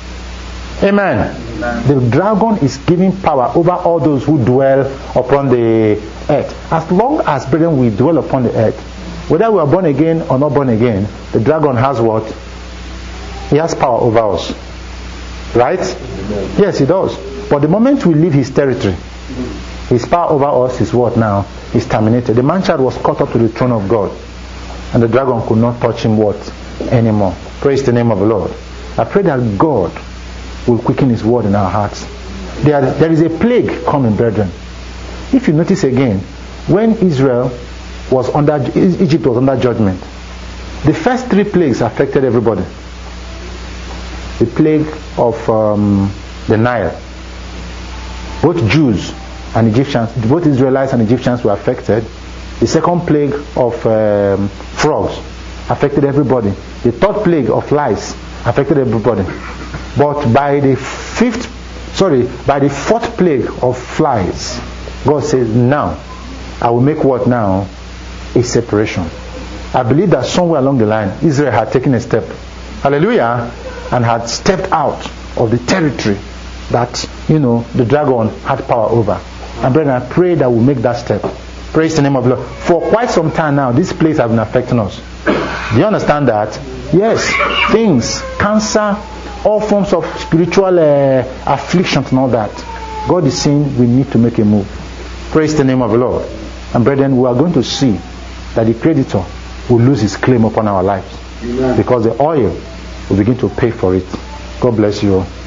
Amen. The dragon is giving power over all those who dwell upon the earth. As long as, brethren, we dwell upon the earth, whether we are born again or not born again, the dragon has what? He has power over us. Right? Amen. Yes, he does. But the moment we leave his territory, his power over us is what now? Is terminated. The man-child was caught up to the throne of God, and the dragon could not touch him what? Anymore. Praise the name of the Lord. I pray that God will quicken his word in our hearts. There is a plague coming, brethren. If you notice again, when Egypt was under judgment, the first 3 plagues affected everybody. The plague of the Nile. Both Jews and Egyptians, both Israelites and Egyptians were affected. The second plague of frogs affected everybody. The third plague of lice affected everybody. But by the fourth plague of flies, God says, now I will make what now? A separation. I believe that somewhere along the line, Israel had taken a step. Hallelujah. And had stepped out of the territory that, the dragon had power over. And brethren, I pray that we'll make that step. Praise the name of the Lord. For quite some time now, these plagues have been affecting us. Do you understand that? Yes, things, cancer, all forms of spiritual afflictions and all that. God is saying we need to make a move. Praise the name of the Lord. And brethren, we are going to see that the creditor will lose his claim upon our lives. Amen. Because the oil will begin to pay for it. God bless you all.